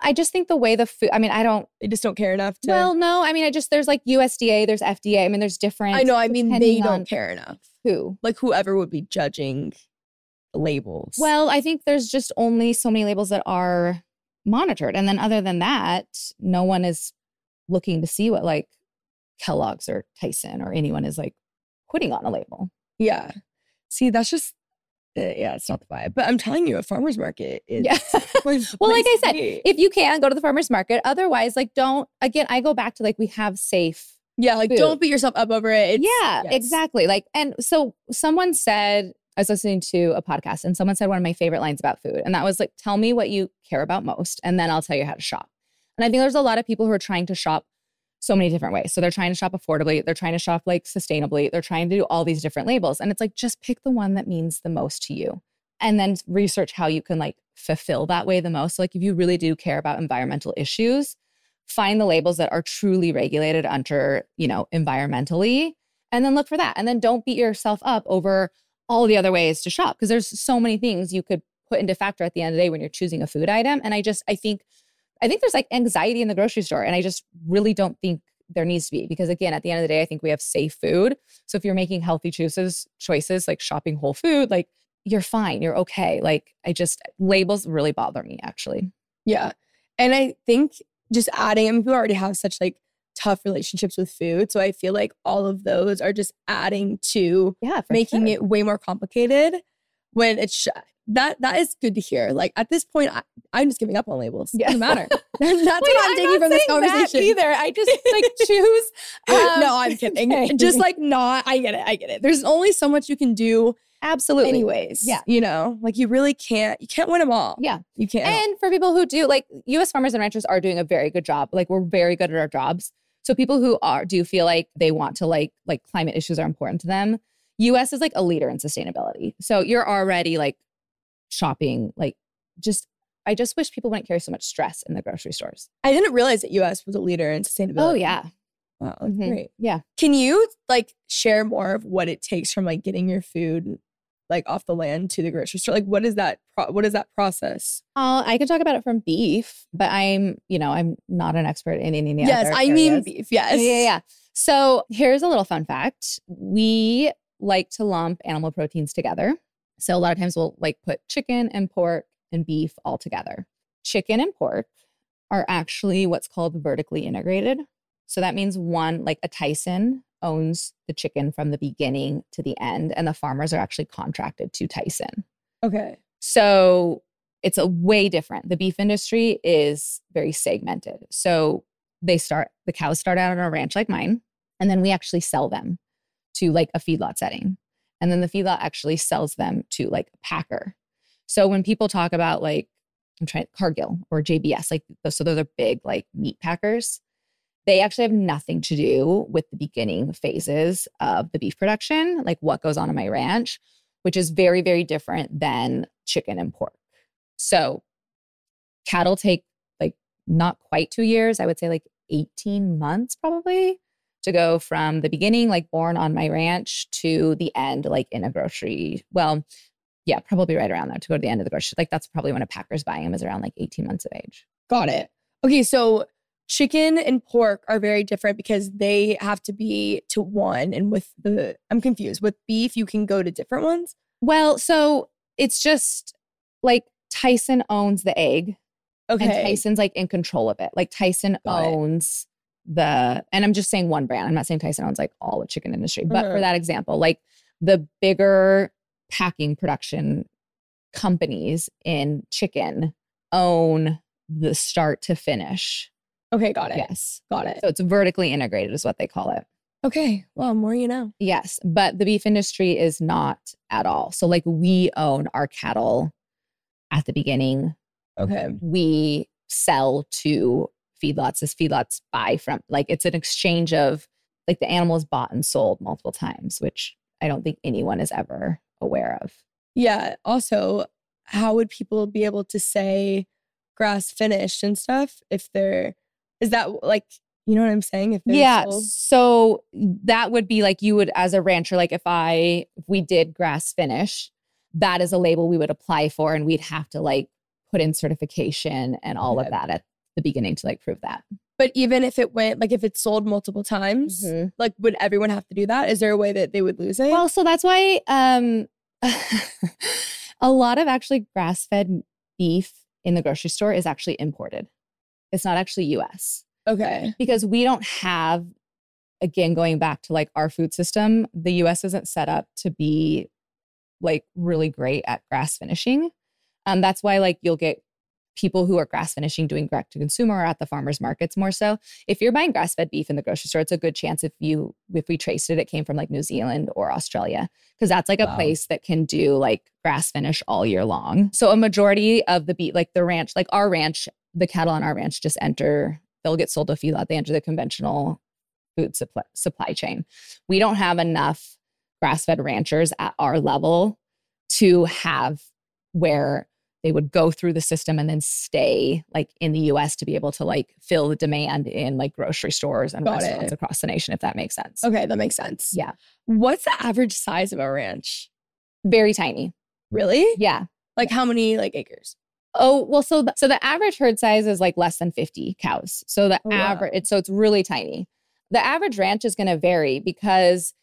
I just think the way the food, I mean, I don't, They just don't care enough to. well, no, I mean, I just, there's like U S D A, there's F D A. I mean, there's different. I know. I mean, they depending don't on care enough. Who? Like whoever would be judging the labels. Well, I think there's just only so many labels that are monitored. And then other than that, no one is looking to see what like Kellogg's or Tyson or anyone is like putting on a label. yeah. See, that's just, uh, yeah, it's not the vibe. But I'm telling you, a farmer's market is. Yeah. my Well, like I place said, to be. if you can, go to the farmer's market. Otherwise, like don't, again, I go back to like we have safe. yeah, like food. don't beat yourself up over it. It's, yeah, yes. exactly. Like, and so someone said, I was listening to a podcast and someone said one of my favorite lines about food. And that was like, tell me what you care about most, and then I'll tell you how to shop. And I think there's a lot of people who are trying to shop so many different ways. So they're trying to shop affordably. They're trying to shop like sustainably. They're trying to do all these different labels. And it's like, just pick the one that means the most to you. And then research how you can like fulfill that way the most. So like if you really do care about environmental issues, find the labels that are truly regulated under, you know, environmentally, and then look for that. And then don't beat yourself up over all the other ways to shop, because there's so many things you could put into factor at the end of the day when you're choosing a food item. And I just, I think, I think there's like anxiety in the grocery store. And I just really don't think there needs to be, because again, at the end of the day, I think we have safe food. So if you're making healthy choices, choices like shopping whole food, like you're fine, you're okay. Like I just, labels really bother me actually. Yeah. And I think just adding, I mean, people already have such like tough relationships with food. So I feel like all of those are just adding to Yeah, for making sure. it way more complicated when it's sh- that that is good to hear. Like at this point, I, I'm just giving up on labels. Yeah. It doesn't matter. That's Wait, what I'm, taking not from this saying that conversation. either. I just like choose. um, no, I'm kidding. okay. Just like not, I get it. I get it. There's only so much you can do absolutely. anyways. Yeah. You know, like you really can't, you can't win them all. Yeah. You can't. And for people who do, like U S farmers and ranchers are doing a very good job. Like we're very good at our jobs. So people who are do feel like they want to like like climate issues are important to them. U S is like a leader in sustainability. So you're already like shopping, like just I just wish people wouldn't carry so much stress in the grocery stores. I didn't realize that U S was a leader in sustainability. Oh yeah. Wow, that's Mhm. great. Yeah. Can you like share more of what it takes from like getting your food like off the land to the grocery store? Like what is that pro- what is that process? Uh, I can talk about it from beef, but I'm, you know, I'm not an expert in any yes, other I mean areas. beef. Yes. Yeah, yeah, yeah. So here's a little fun fact. We like to lump animal proteins together. So a lot of times we'll like put chicken and pork and beef all together. Chicken and pork are actually what's called vertically integrated. So that means one, like a Tyson owns the chicken from the beginning to the end, and the farmers are actually contracted to Tyson. Okay. So it's a way different. The beef industry is very segmented. So they start, the cows start out on a ranch like mine, and then we actually sell them to like a feedlot setting. And then the feedlot actually sells them to like a packer. So when people talk about like, I'm trying Cargill or J B S, like, so those are big like meat packers. They actually have nothing to do with the beginning phases of the beef production, like what goes on in my ranch, which is very, very different than chicken and pork. So cattle take like not quite two years, I would say like eighteen months probably to go from the beginning, like born on my ranch, to the end, like in a grocery. Well, yeah, probably right around there to go to the end of the grocery. Like that's probably when a packer's buying them, is around like eighteen months of age. Got it. Okay, so chicken and pork are very different because they have to be to one. And with the, I'm confused. With beef, you can go to different ones. Well, so it's just like Tyson owns the egg. Okay. And Tyson's like in control of it. Like Tyson Got it. owns the, and I'm just saying one brand. I'm not saying Tyson owns like all the chicken industry, but Uh-huh. for that example, like the bigger packing production companies in chicken own the start to finish. Okay, got it. Yes. Got it. So it's vertically integrated is what they call it. Okay. Well, more you know. Yes. But the beef industry is not at all. So like we own our cattle at the beginning. Okay. We sell to feedlots as feedlots buy from, like it's an exchange of like the animal is bought and sold multiple times, which I don't think anyone is ever aware of. Yeah. Also, how would people be able to say grass finished and stuff if they're, is that like, you know what I'm saying? If they're Yeah. sold? So that would be like you would, as a rancher, like if I, if we did grass finish, that is a label we would apply for, and we'd have to like put in certification and all Okay. of that at the beginning to like prove that. But even if it went, like if it's sold multiple times, Mm-hmm. like would everyone have to do that? Is there a way that they would lose it? Well, so that's why um, a lot of actually grass-fed beef in the grocery store is actually imported. It's not actually U S. Okay. Because we don't have, again, going back to like our food system, the U S isn't set up to be like really great at grass finishing. Um, that's why like you'll get people who are grass finishing doing direct to consumer or at the farmers markets more so. If you're buying grass-fed beef in the grocery store, it's a good chance if you if we traced it, it came from like New Zealand or Australia, because that's like a Wow. place that can do like grass finish all year long. So a majority of the beef, like the ranch, like our ranch, the cattle on our ranch just enter, they'll get sold to feedlot. They enter the conventional food supply, supply chain. We don't have enough grass-fed ranchers at our level to have where they would go through the system and then stay like in the U S to be able to like fill the demand in like grocery stores and Got restaurants it. across the nation, if that makes sense. Okay, that makes sense. Yeah. What's the average size of a ranch? Very tiny. Really? Yeah. Like how many like acres? Oh, well, so the, so the average herd size is like less than fifty cows. So the Oh, wow. average, it's, so it's really tiny. The average ranch is going to vary because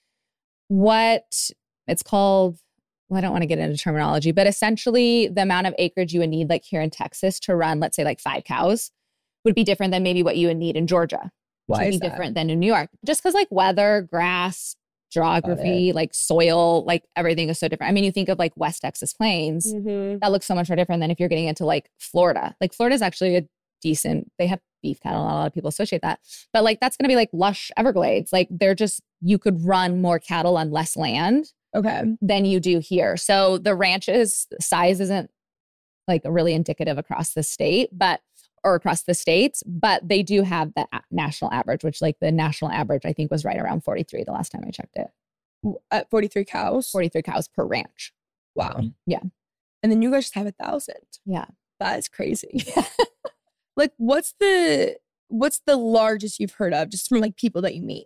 what it's called, well, I don't want to get into terminology, but essentially the amount of acreage you would need like here in Texas to run, let's say like five cows would be different than maybe what you would need in Georgia. Why Would is be that? different than in New York. Just because like weather, grass, geography, like soil, like everything is so different. I mean, you think of like West Texas Plains, Mm-hmm. that looks so much more different than if you're getting into like Florida. Like Florida is actually a decent, they have beef cattle. Not a lot of people associate that. But like that's going to be like lush Everglades. Like they're just, you could run more cattle on less land Okay. than you do here. So the ranch's size isn't like really indicative across the state, but or across the states, but they do have the a- national average, which like the national average I think was right around forty-three the last time I checked it. At forty-three cows? forty-three cows per ranch. Wow. Yeah. And then you guys just have a thousand. Yeah. That is crazy. Like what's the what's the largest you've heard of just from like people that you meet?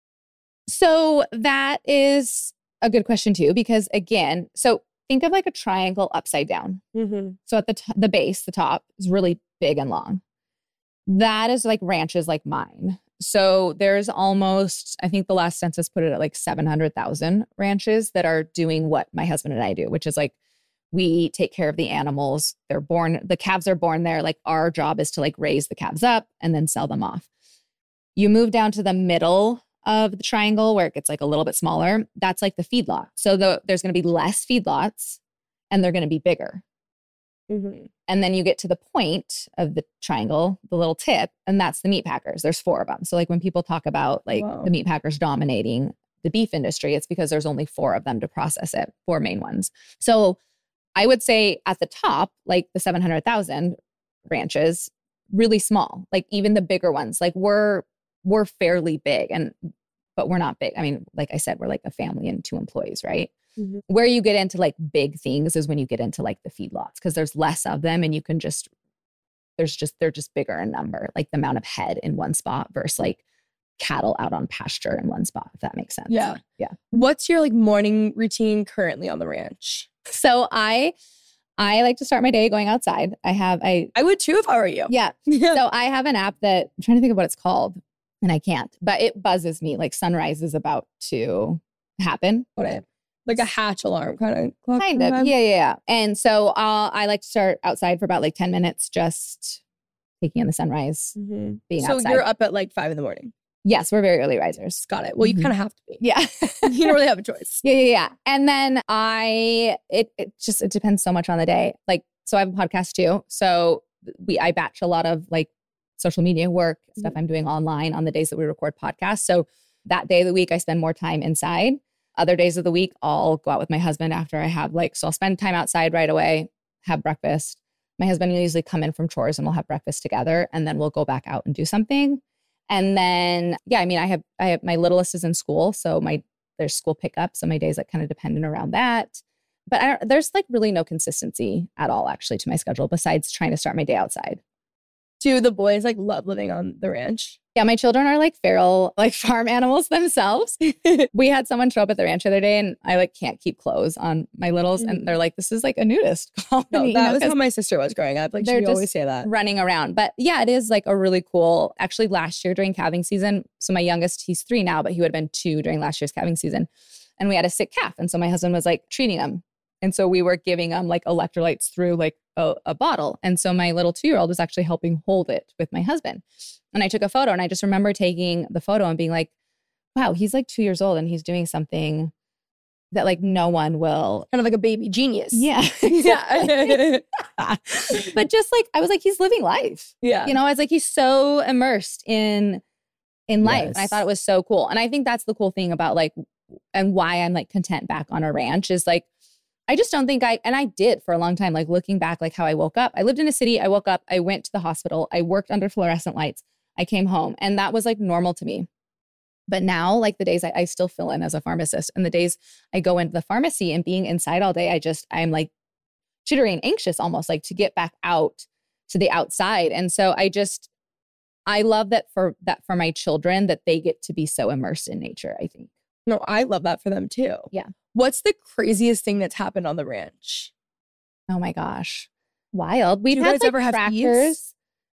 So that is a good question too, because again, so think of like a triangle upside down. Mm-hmm. So at the t- the base, the top is really big and long. That is like ranches like mine. So there's almost, I think the last census put it at like seven hundred thousand ranches that are doing what my husband and I do, which is like we take care of the animals. They're born, the calves are born there. Like our job is to like raise the calves up and then sell them off. You move down to the middle of the triangle where it gets like a little bit smaller. That's like the feedlot. So the, there's going to be less feedlots and they're going to be bigger. Mm-hmm. And then you get to the point of the triangle, the little tip, and that's the meat packers. There's four of them. So like when people talk about like Wow. the meat packers dominating the beef industry, it's because there's only four of them to process it, four main ones. So I would say at the top, like the seven hundred thousand ranches, really small, like even the bigger ones, like we're, we're fairly big and, but we're not big. I mean, like I said, we're like a family and two employees, right? Mhm. Where you get into like big things is when you get into like the feedlots because there's less of them and you can just, there's just, they're just bigger in number, like the amount of head in one spot versus like cattle out on pasture in one spot, if that makes sense. Yeah. Yeah. What's your like morning routine currently on the ranch? So I, I like to start my day going outside. I have, I, I would too if I were you. yeah. So I have an app that I'm trying to think of what it's called and I can't, but it buzzes me like sunrise is about to happen. Got it. Like a hatch alarm kind of clock. Kind of. vibe? Yeah, yeah, yeah. And so uh, I like to start outside for about like ten minutes, just taking in the sunrise, Mhm. being So outside. you're up at like five in the morning. Yes, we're very early risers. Got it. Well, you Mhm. kind of have to be. Yeah. You don't really have a choice. Yeah, yeah, yeah. And then I, it, it just, it depends so much on the day. Like, so I have a podcast too. So we, I batch a lot of like social media work, stuff Mhm. I'm doing online on the days that we record podcasts. So that day of the week, I spend more time inside. Other days of the week, I'll go out with my husband after I have like, so I'll spend time outside right away, have breakfast. My husband will usually come in from chores and we'll have breakfast together. And then we'll go back out and do something. And then, yeah, I mean, I have, I have, my littlest is in school. So my, there's school pickup. So my days like kind of dependent around that. But I don't, there's like really no consistency at all actually to my schedule besides trying to start my day outside. Do the boys like love living on the ranch? Yeah, my children are like feral, like farm animals themselves. We had someone show up at the ranch the other day and I like can't keep clothes on my littles. Mm. And they're like, this is like a nudist colony. No, you that know, was 'cause how my sister was growing up. Like they're she just always say that. running around. But yeah, it is like a really cool, actually last year during calving season. So my youngest, he's three now, but he would have been two during last year's calving season. And we had a sick calf. And so my husband was like treating him. And so we were giving him like electrolytes through like a, a bottle. And so my little two-year-old was actually helping hold it with my husband. And I took a photo and I just remember taking the photo and being like, wow, he's like two years old and he's doing something that like no one will. Kind of like a baby genius. Yeah. Yeah. But just like, I was like, he's living life. Yeah. You know, I was like, he's so immersed in, in life. Yes. And I thought it was so cool. And I think that's the cool thing about like, and why I'm like content back on a ranch is like, I just don't think I, and I did for a long time, like looking back, like how I woke up. I lived in a city. I woke up, I went to the hospital. I worked under fluorescent lights. I came home and that was like normal to me. But now, like the days I, I still fill in as a pharmacist and the days I go into the pharmacy and being inside all day, I just, I'm like jittery and anxious almost like to get back out to the outside. And so I just, I love that for that for my children that they get to be so immersed in nature, I think. No, I love that for them too. Yeah. What's the craziest thing that's happened on the ranch? Oh my gosh. Wild. We've you had guys like ever have tractors. thieves?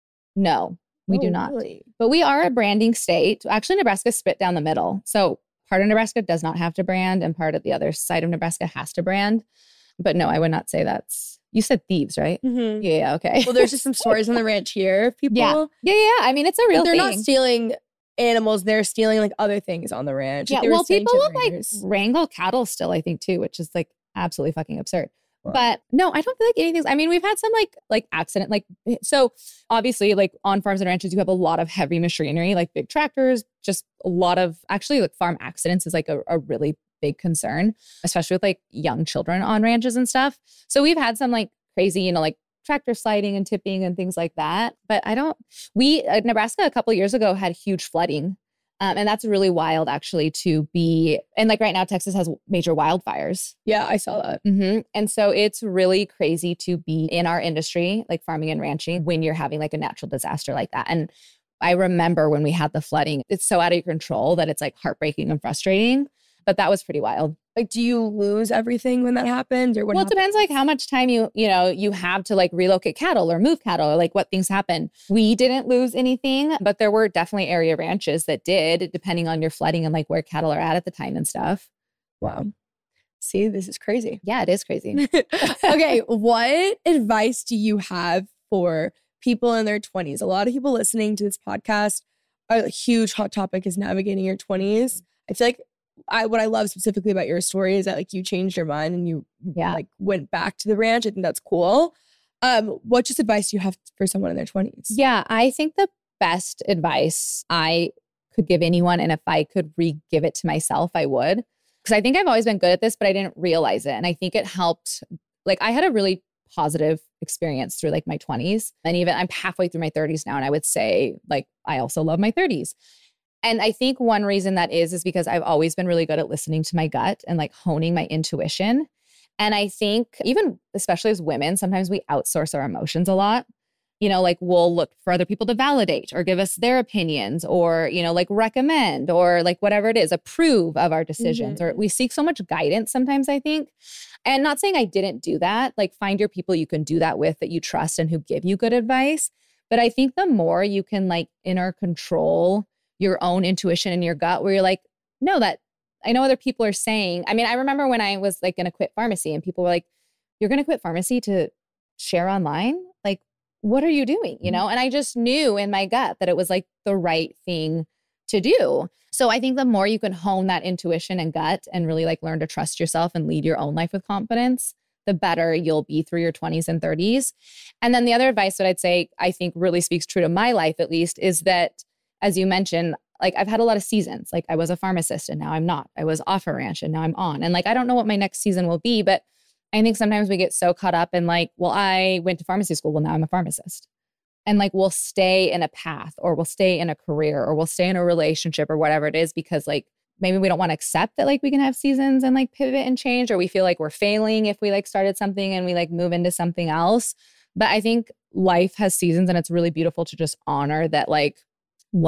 No, we Oh, do not. really? But we are a branding state. Actually, Nebraska split down the middle. So part of Nebraska does not have to brand and part of the other side of Nebraska has to brand. But no, I would not say that's, you said thieves, right? Mm-hmm. Yeah, yeah, okay. Well, there's just some stories on the ranch here. of People, Yeah. yeah, yeah. I mean, it's a real they're thing. not stealing animals. They're stealing like other things on the ranch. Yeah, Like, they were well, stealing people will like generators. wrangle cattle still, I think, too, which is like absolutely fucking absurd. Wow. But no, I don't feel like anything's, I mean, we've had some like, like accident, like, so obviously like on farms and ranches, you have a lot of heavy machinery, like big tractors, just a lot of actually like farm accidents is like a, a really big concern, especially with like young children on ranches and stuff. So we've had some like crazy, you know, like tractor sliding and tipping and things like that. But I don't, we, uh, Nebraska a couple of years ago had huge flooding. Um, and that's really wild actually to be, and like right now, Texas has major wildfires. Yeah, I saw that. Mm-hmm. And so it's really crazy to be in our industry, like farming and ranching, when you're having like a natural disaster like that. And I remember when we had the flooding, it's so out of your control that it's like heartbreaking and frustrating. But that was pretty wild. Like, do you lose everything when that happens, or what? Well, it happens? depends like how much time you, you know, you have to like relocate cattle or move cattle or like what things happen. We didn't lose anything, but there were definitely area ranches that did, depending on your flooding and like where cattle are at at the time and stuff. Wow. See, this is crazy. Yeah, it is crazy. Okay, what advice do you have for people in their twenties? A lot of people listening to this podcast, a huge hot topic is navigating your twenties. I feel like I what I love specifically about your story is that like you changed your mind and you Yeah. like went back to the ranch. I think that's cool. Um, what just advice do you have for someone in their twenties? Yeah, I think the best advice I could give anyone, and if I could re-give it to myself, I would. Because I think I've always been good at this, but I didn't realize it. And I think it helped. Like I had a really positive experience through like my twenties. And even I'm halfway through my thirties now. And I would say like, I also love my thirties. And I think one reason that is, is because I've always been really good at listening to my gut and like honing my intuition. And I think even, especially as women, sometimes we outsource our emotions a lot. You know, like we'll look for other people to validate or give us their opinions or, you know, like recommend or like whatever it is, approve of our decisions. Mhm. Or we seek so much guidance sometimes, I think. And not saying I didn't do that, like find your people you can do that with that you trust and who give you good advice. But I think the more you can like inner control your own intuition and your gut, where you're like, no, that I know other people are saying. I mean, I remember when I was like going to quit pharmacy and people were like, you're going to quit pharmacy to share online? Like, what are you doing? You know? And I just knew in my gut that it was like the right thing to do. So I think the more you can hone that intuition and gut and really like learn to trust yourself and lead your own life with confidence, the better you'll be through your twenties and thirties. And then the other advice that I'd say, I think really speaks true to my life, at least, is that, as you mentioned, like I've had a lot of seasons. Like I was a pharmacist and now I'm not. I was off a ranch and now I'm on. And like, I don't know what my next season will be, but I think sometimes we get so caught up in like, well, I went to pharmacy school. Well, now I'm a pharmacist. And like, we'll stay in a path or we'll stay in a career or we'll stay in a relationship or whatever it is, because like, maybe we don't want to accept that like we can have seasons and like pivot and change, or we feel like we're failing if we like started something and we like move into something else. But I think life has seasons and it's really beautiful to just honor that like what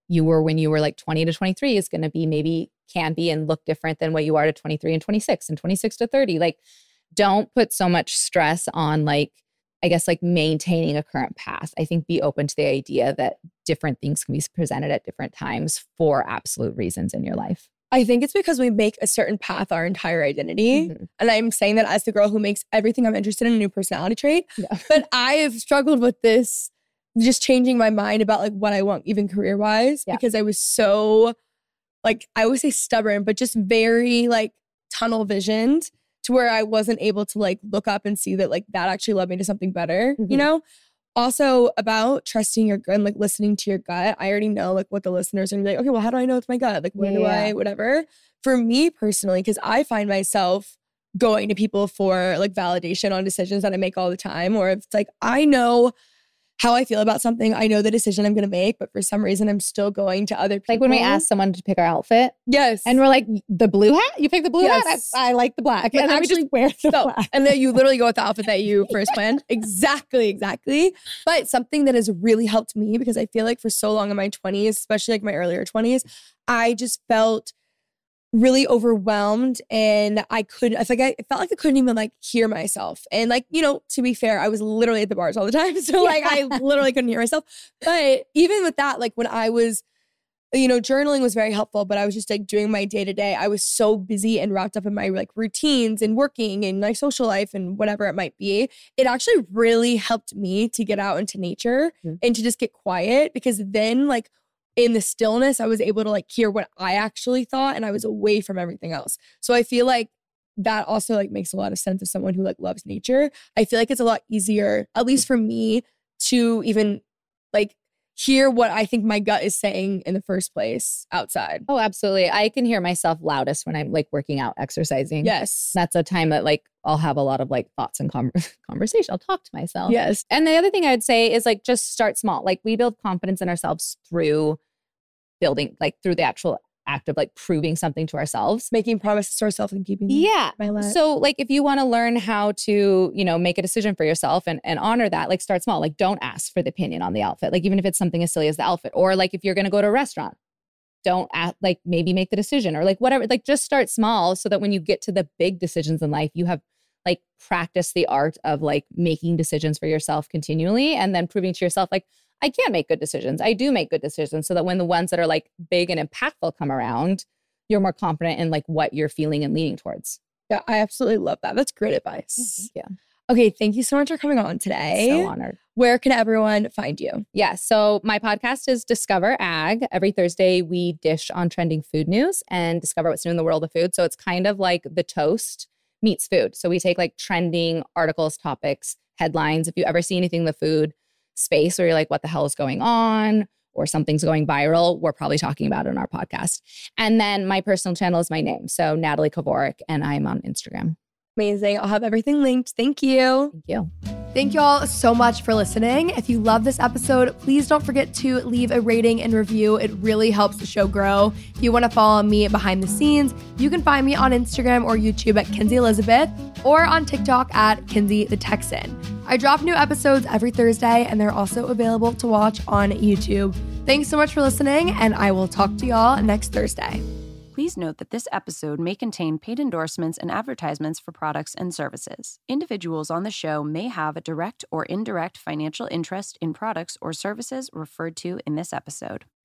you were when you were like twenty to twenty-three is going to be maybe can be and look different than what you are to twenty-three and twenty-six and twenty-six to thirty. Like, don't put so much stress on like, I guess like maintaining a current path. I think be open to the idea that different things can be presented at different times for absolute reasons in your life. I think it's because we make a certain path our entire identity. Mm-hmm. And I'm saying that as the girl who makes everything I'm interested in a new personality trait. Yeah. But I have struggled with this, just changing my mind about like what I want even career-wise, yeah. because I was so like, I always say stubborn, but just very like tunnel visioned to where I wasn't able to like look up and see that like that actually led me to something better, mm-hmm. you know? Also about trusting your gut and like listening to your gut. I already know like what the listeners are gonna be like, okay, well, how do I know it's my gut? Like, where yeah. do I, whatever. For me personally, because I find myself going to people for like validation on decisions that I make all the time, or if it's like, I know how I feel about something. I know the decision I'm going to make, but for some reason I'm still going to other people. Like when we ask someone to pick our outfit. Yes. And we're like, the blue hat? You pick the blue yes. hat? I, I like the black. But and actually, then we just wear the so, black. And then you literally go with the outfit that you first planned. Exactly, exactly. But something that has really helped me, because I feel like for so long in my twenties, especially like my earlier twenties, I just felt really overwhelmed, and I couldn't, I think I felt like I couldn't even like hear myself. And like, you know, to be fair, I was literally at the bars all the time. So like I literally couldn't hear myself. But even with that, like when I was, you know, journaling was very helpful, but I was just like doing my day to day. I was so busy and wrapped up in my like routines and working and my social life and whatever it might be. It actually really helped me to get out into nature mm-hmm. and to just get quiet, because then like in the stillness, I was able to like hear what I actually thought, and I was away from everything else. So I feel like that also like makes a lot of sense as someone who like loves nature. I feel like it's a lot easier, at least for me, to even like hear what I think my gut is saying in the first place outside. Oh, absolutely. I can hear myself loudest when I'm like working out, exercising. Yes. That's a time that like I'll have a lot of like thoughts and com- conversation. I'll talk to myself. Yes. And the other thing I would say is like just start small. Like we build confidence in ourselves through building, like through the actual act of like proving something to ourselves. Making promises to ourselves and keeping them. Yeah. So like if you want to learn how to, you know, make a decision for yourself and, and honor that, like start small. Like don't ask for the opinion on the outfit. Like even if it's something as silly as the outfit, or like if you're going to go to a restaurant, don't ask, like maybe make the decision, or like whatever, like just start small so that when you get to the big decisions in life, you have like practiced the art of like making decisions for yourself continually, and then proving to yourself like, I can make good decisions. I do make good decisions, so that when the ones that are like big and impactful come around, you're more confident in like what you're feeling and leaning towards. Yeah, I absolutely love that. That's great advice. Yeah. Okay, thank you so much for coming on today. So honored. Where can everyone find you? Yeah, so my podcast is Discover Ag. Every Thursday, we dish on trending food news and discover what's new in the world of food. So it's kind of like The Toast meets food. So we take like trending articles, topics, headlines. If you ever see anything in the food space where you're like, what the hell is going on? Or something's going viral, we're probably talking about it on our podcast. And then my personal channel is my name. So Natalie Kovarik, and I'm on Instagram. Amazing. I'll have everything linked. Thank you. Thank you. Thank you all so much for listening. If you love this episode, please don't forget to leave a rating and review. It really helps the show grow. If you want to follow me behind the scenes, you can find me on Instagram or YouTube at Kenzie Elizabeth, or on TikTok at Kenzie the Texan. I drop new episodes every Thursday, and they're also available to watch on YouTube. Thanks so much for listening, and I will talk to y'all next Thursday. Please note that this episode may contain paid endorsements and advertisements for products and services. Individuals on the show may have a direct or indirect financial interest in products or services referred to in this episode.